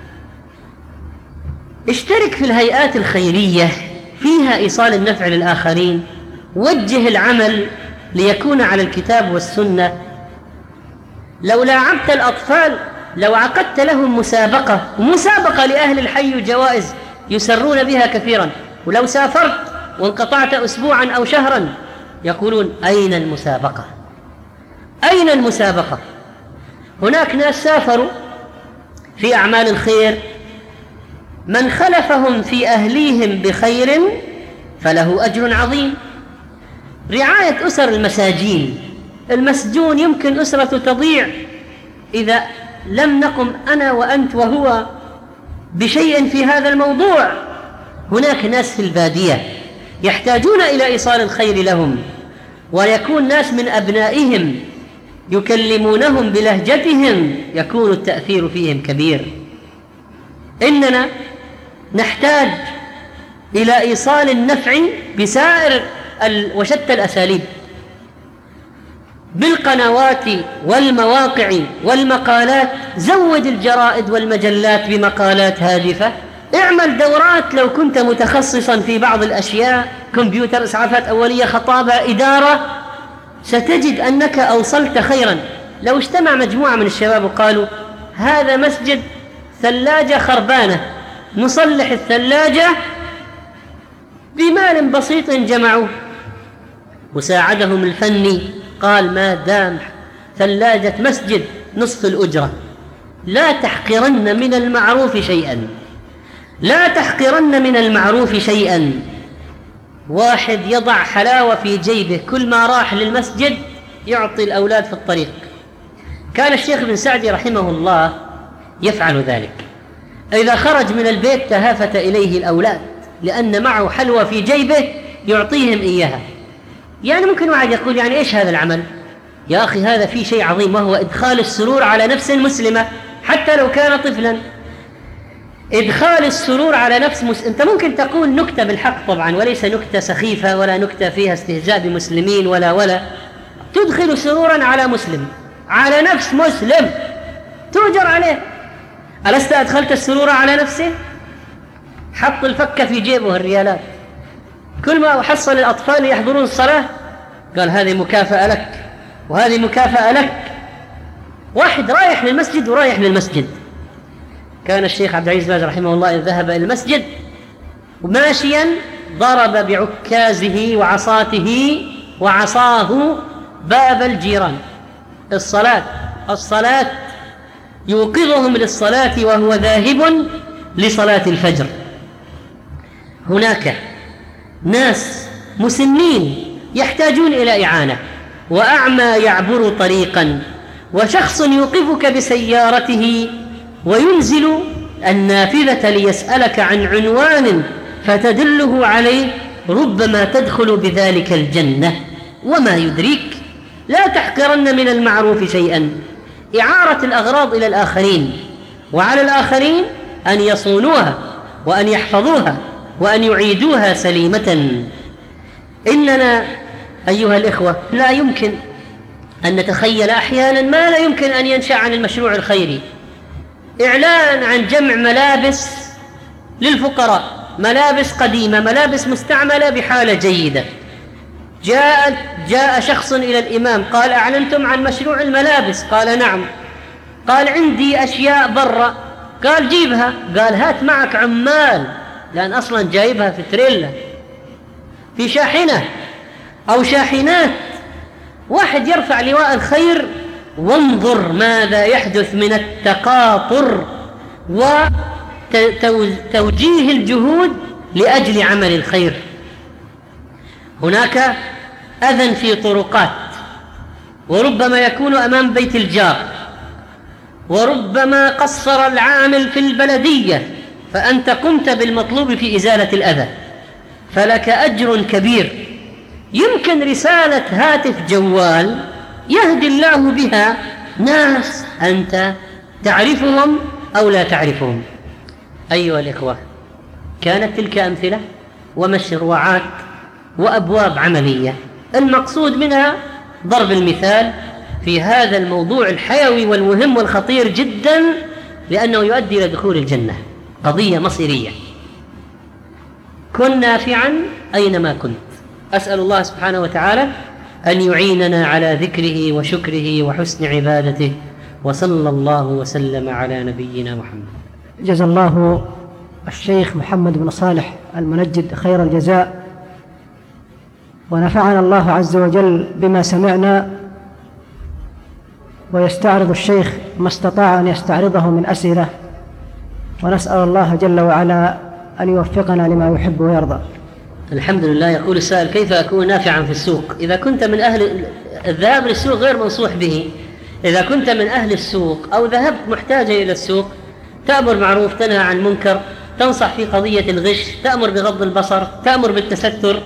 Speaker 2: اشترك في الهيئات الخيرية فيها إيصال النفع للآخرين، وجه العمل ليكون على الكتاب والسنة. لو لاعبت الأطفال، لو عقدت لهم مسابقة، ومسابقة لأهل الحي وجوائز يسرون بها كثيرا، ولو سافرت وانقطعت أسبوعا أو شهرا يقولون أين المسابقة؟ أين المسابقة؟ هناك ناس سافروا في أعمال الخير، من خلفهم في أهليهم بخير فله أجر عظيم. رعاية أسر المساجين، المسجون يمكن أسرة تضيع إذا لم نقم أنا وأنت وهو بشيء في هذا الموضوع. هناك ناس في البادية يحتاجون إلى إيصال الخير لهم، ويكون ناس من أبنائهم يكلمونهم بلهجتهم، يكون التأثير فيهم كبير. إننا نحتاج إلى إيصال النفع بسائر وشتى الأساليب، بالقنوات والمواقع والمقالات. زود الجرائد والمجلات بمقالات هادفة، اعمل دورات لو كنت متخصصا في بعض الأشياء، كمبيوتر، إسعافات أولية، خطابة، إدارة، ستجد أنك أوصلت خيرا. لو اجتمع مجموعة من الشباب وقالوا هذا مسجد ثلاجة خربانة نصلح الثلاجة بمال بسيط جمعوه، وساعدهم الفني قال ما دام ثلاجة مسجد نصف الأجرة. لا تحقرن من المعروف شيئا، لا تحقرن من المعروف شيئا. واحد يضع حلاوة في جيبه، كل ما راح للمسجد يعطي الأولاد في الطريق. كان الشيخ بن سعدي رحمه الله يفعل ذلك، إذا خرج من البيت تهافت إليه الأولاد لأن معه حلوة في جيبه يعطيهم إياها. يعني ممكن واحد يقول يعني إيش هذا العمل؟ يا أخي هذا فيه شيء عظيم، وهو إدخال السرور على نفس مسلمة حتى لو كان طفلا. إدخال السرور على نفس مسلم. أنت ممكن تقول نكتة بالحق طبعا، وليس نكتة سخيفة ولا نكتة فيها استهزاء بمسلمين ولا ولا تدخل سرورا على مسلم، على نفس مسلم، تؤجر عليه. ألست أدخلت السرور على نفسه؟ حط الفكة في جيبه الريالات، كل ما حصل الأطفال يحضرون الصلاة قال هذه مكافأة لك وهذه مكافأة لك. واحد رايح للمسجد ورايح للمسجد. كان الشيخ عبد العزيز باز رحمه الله إذ ذهب إلى المسجد وماشيا ضرب بعكازه وعصاته وعصاه باب الجيران. الصلاة الصلاة يوقظهم للصلاة وهو ذاهب لصلاة الفجر. هناك ناس مسنين يحتاجون إلى إعانة، وأعمى يعبر طريقا، وشخص يوقفك بسيارته وينزل النافذة ليسألك عن عنوان فتدله عليه، ربما تدخل بذلك الجنة وما يدريك. لا تحقرن من المعروف شيئا. إعارة الأغراض إلى الآخرين، وعلى الآخرين أن يصونوها وأن يحفظوها وأن يعيدوها سليمة. إننا أيها الإخوة لا يمكن أن نتخيل أحيانا ما لا يمكن أن ينشأ عن المشروع الخيري. إعلان عن جمع ملابس للفقراء، ملابس قديمة، ملابس مستعملة بحالة جيدة. جاء, جاء شخص إلى الإمام قال أعلنتم عن مشروع الملابس؟ قال نعم. قال عندي أشياء برا. قال جيبها. قال هات معك عمال، لأن أصلا جايبها في تريلا في شاحنة أو شاحنات. واحد يرفع لواء الخير، وانظر ماذا يحدث من التقاطر وتوجيه الجهود لأجل عمل الخير. هناك أذن في طرقات، وربما يكون أمام بيت الجار، وربما قصر العامل في البلدية، فأنت قمت بالمطلوب في إزالة الأذى، فلك أجر كبير. يمكن رسالة هاتف جوال يهدي الله بها ناس أنت تعرفهم أو لا تعرفهم. أيها الإخوة، كانت تلك أمثلة ومشروعات وأبواب عملية، المقصود منها ضرب المثال في هذا الموضوع الحيوي والمهم والخطير جدا، لأنه يؤدي إلى دخول الجنة. قضية مصيرية. كن نافعا أينما كنت. أسأل الله سبحانه وتعالى أن يعيننا على ذكره وشكره وحسن عبادته، وصلى الله وسلم على نبينا محمد.
Speaker 3: جزا الله الشيخ محمد بن صالح المنجد خير الجزاء، ونفعنا الله عز وجل بما سمعنا. ويستعرض الشيخ ما استطاع أن يستعرضه من أسئلة، ونسأل الله جل وعلا أن يوفقنا لما يحب ويرضى.
Speaker 2: الحمد لله. يقول السائل: كيف أكون نافعا في السوق؟ إذا كنت من أهل الذهاب للسوق غير منصوح به. إذا كنت من أهل السوق أو ذهبت محتاجا إلى السوق، تأمر معروف، تنهى عن منكر، تنصح في قضية الغش، تأمر بغض البصر، تأمر بالتستر.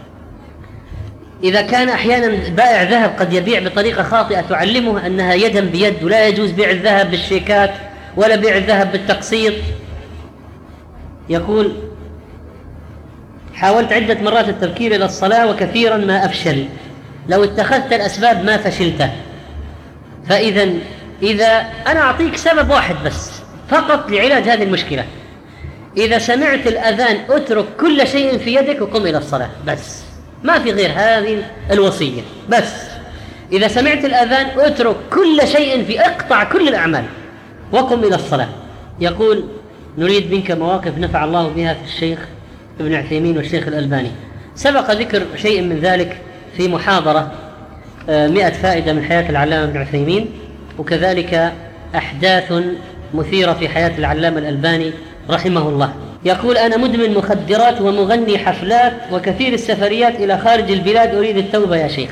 Speaker 2: إذا كان أحيانا بائع ذهب قد يبيع بطريقة خاطئة تعلمه أنها يدا بيد، ولا يجوز بيع الذهب بالشيكات ولا بيع الذهب بالتقسيط. يقول: حاولت عدة مرات التبكير إلى الصلاة وكثيرا ما أفشل، لو اتخذت الأسباب ما فشلت، فإذا إذا أنا أعطيك سبب واحد بس فقط لعلاج هذه المشكلة: إذا سمعت الأذان اترك كل شيء في يدك وقم إلى الصلاة، بس ما في غير هذه الوصية. بس إذا سمعت الأذان اترك كل شيء في اقطع كل الأعمال وقم إلى الصلاة. يقول: نريد منك مواقف نفع الله بها في الشيخ ابن عثيمين والشيخ الألباني. سبق ذكر شيء من ذلك في محاضرة مئة فائدة من حياة العلامة ابن عثيمين، وكذلك أحداث مثيرة في حياة العلامة الألباني رحمه الله. يقول: أنا مدمن مخدرات ومغني حفلات وكثير السفريات إلى خارج البلاد، أريد التوبة يا شيخ.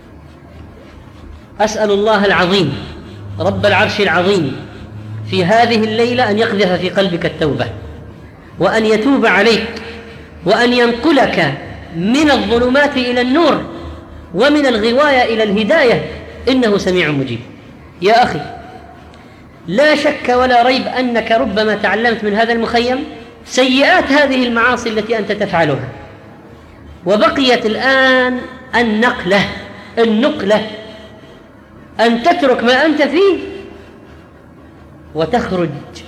Speaker 2: أسأل الله العظيم رب العرش العظيم في هذه الليلة أن يقذف في قلبك التوبة، وأن يتوب عليك، وأن ينقلك من الظلمات إلى النور، ومن الغواية إلى الهداية، إنه سميع مجيب. يا أخي، لا شك ولا ريب أنك ربما تعلمت من هذا المخيم سيئات هذه المعاصي التي أنت تفعلها، وبقيت الآن النقلة النقلة أن تترك ما أنت فيه وتخرج.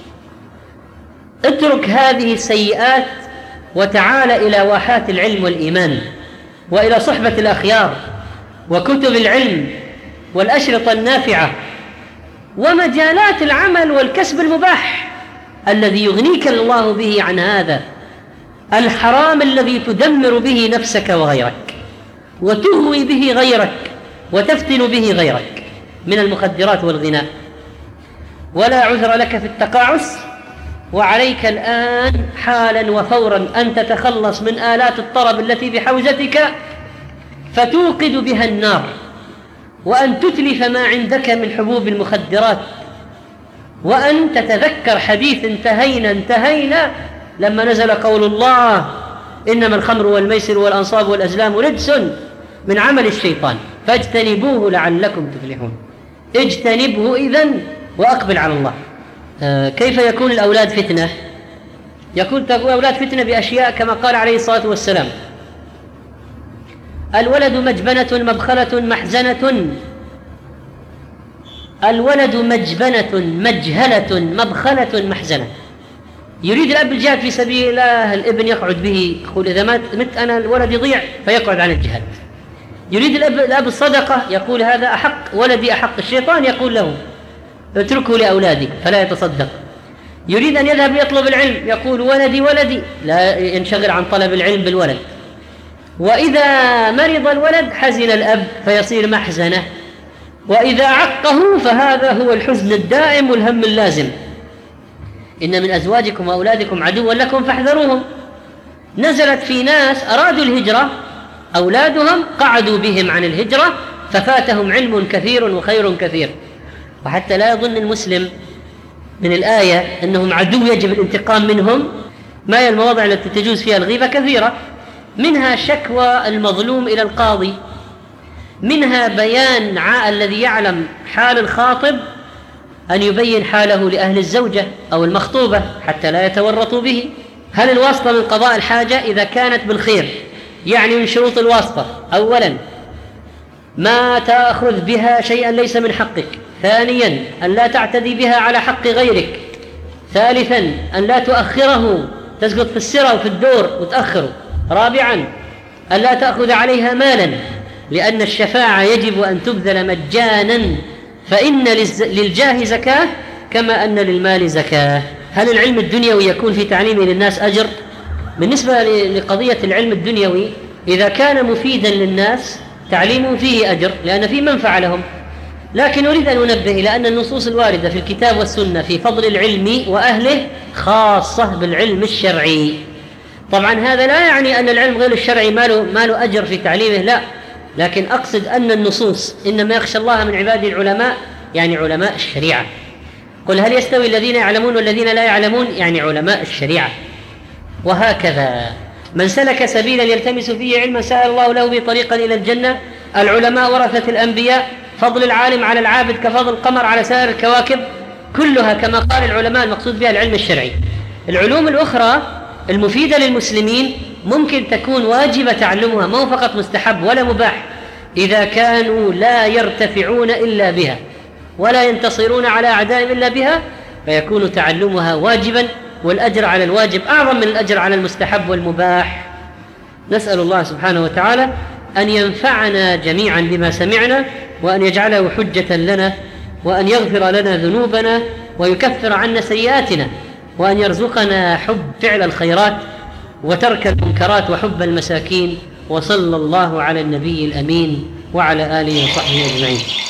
Speaker 2: اترك هذه السيئات وتعال إلى واحات العلم والإيمان، وإلى صحبة الأخيار وكتب العلم والأشرطة النافعة ومجالات العمل والكسب المباح الذي يغنيك الله به عن هذا الحرام الذي تدمر به نفسك وغيرك وتغوي به غيرك وتفتن به غيرك من المخدرات والغناء. ولا عذر لك في التقاعس، وعليك الآن حالا وفورا أن تتخلص من آلات الطرب التي بحوزتك فتوقد بها النار، وأن تتلف ما عندك من حبوب المخدرات، وأن تتذكر حديث انتهينا انتهينا لما نزل قول الله: إنما الخمر والميسر والأنصاب والأزلام رجس من عمل الشيطان فاجتنبوه لعلكم تفلحون. اجتنبه إذن وأقبل على الله. آه كيف يكون الأولاد فتنة؟ يكون الأولاد فتنة بأشياء كما قال عليه الصلاة والسلام: الولد مجبنة مبخلة محزنة. الولد مجبنة مجهلة مبخلة محزنة. يريد الأب الجهاد في سبيل الله، الابن يقعد به، يقول إذا مت أنا الولد يضيع فيقعد عن الجهاد. يريد الأب, الأب الصدقة، يقول هذا أحق ولدي أحق. الشيطان يقول له اتركه لأولادك فلا يتصدق. يريد أن يذهب يطلب العلم، يقول ولدي ولدي، لا ينشغل عن طلب العلم بالولد. وإذا مرض الولد حزن الأب فيصير محزنة، وإذا عقه فهذا هو الحزن الدائم والهم اللازم. إن من أزواجكم وأولادكم عدوا لكم فاحذروهم. نزلت في ناس أرادوا الهجرة، أولادهم قعدوا بهم عن الهجرة ففاتهم علم كثير وخير كثير. وحتى لا يظن المسلم من الآية أنهم عدو يجب الانتقام منهم، ما هي المواضع التي تجوز فيها الغيبة كثيرة، منها شكوى المظلوم إلى القاضي، منها بيان الذي يعلم حال الخاطب أن يبين حاله لأهل الزوجة أو المخطوبة حتى لا يتورطوا به. هل الواسطة من قضاء الحاجة؟ إذا كانت بالخير، يعني من شروط الواسطة: أولا ما تأخذ بها شيئا ليس من حقك، ثانيا أن لا تعتدي بها على حق غيرك، ثالثا أن لا تؤخره، تسقط في السرة وفي الدور وتأخره، رابعا أن لا تأخذ عليها مالا، لأن الشفاعة يجب أن تبذل مجانا، فإن للجاه زكاة كما أن للمال زكاة. هل العلم الدنيوي يكون في تعليمه للناس أجر؟ بالنسبة لقضية العلم الدنيوي إذا كان مفيدا للناس تعليمه فيه أجر لأن فيه منفعة لهم، لكن أريد أن أنبه إلى أن النصوص الواردة في الكتاب والسنة في فضل العلم وأهله خاصة بالعلم الشرعي. طبعا هذا لا يعني أن العلم غير الشرعي ما له, ما له أجر في تعليمه، لا، لكن أقصد أن النصوص إنما يخشى الله من عباده العلماء، يعني علماء الشريعة. قل هل يستوي الذين يعلمون والذين لا يعلمون، يعني علماء الشريعة. وهكذا من سلك سبيلا يلتمس فيه علما سهل الله له به طريقا إلى الجنة. العلماء ورثة الأنبياء، فضل العالم على العابد كفضل القمر على سائر الكواكب، كلها كما قال العلماء المقصود بها العلم الشرعي. العلوم الأخرى المفيدة للمسلمين ممكن تكون واجبة تعلمها، مو فقط مستحب ولا مباح، إذا كانوا لا يرتفعون إلا بها ولا ينتصرون على أعدائهم إلا بها، فيكون تعلمها واجبا، والأجر على الواجب أعظم من الأجر على المستحب والمباح. نسأل الله سبحانه وتعالى أن ينفعنا جميعا بما سمعنا، وأن يجعله حجة لنا، وأن يغفر لنا ذنوبنا ويكفر عنا سيئاتنا، وأن يرزقنا حب فعل الخيرات وترك المنكرات وحب المساكين. وصلى الله على النبي الأمين وعلى آله وصحبه أجمعين.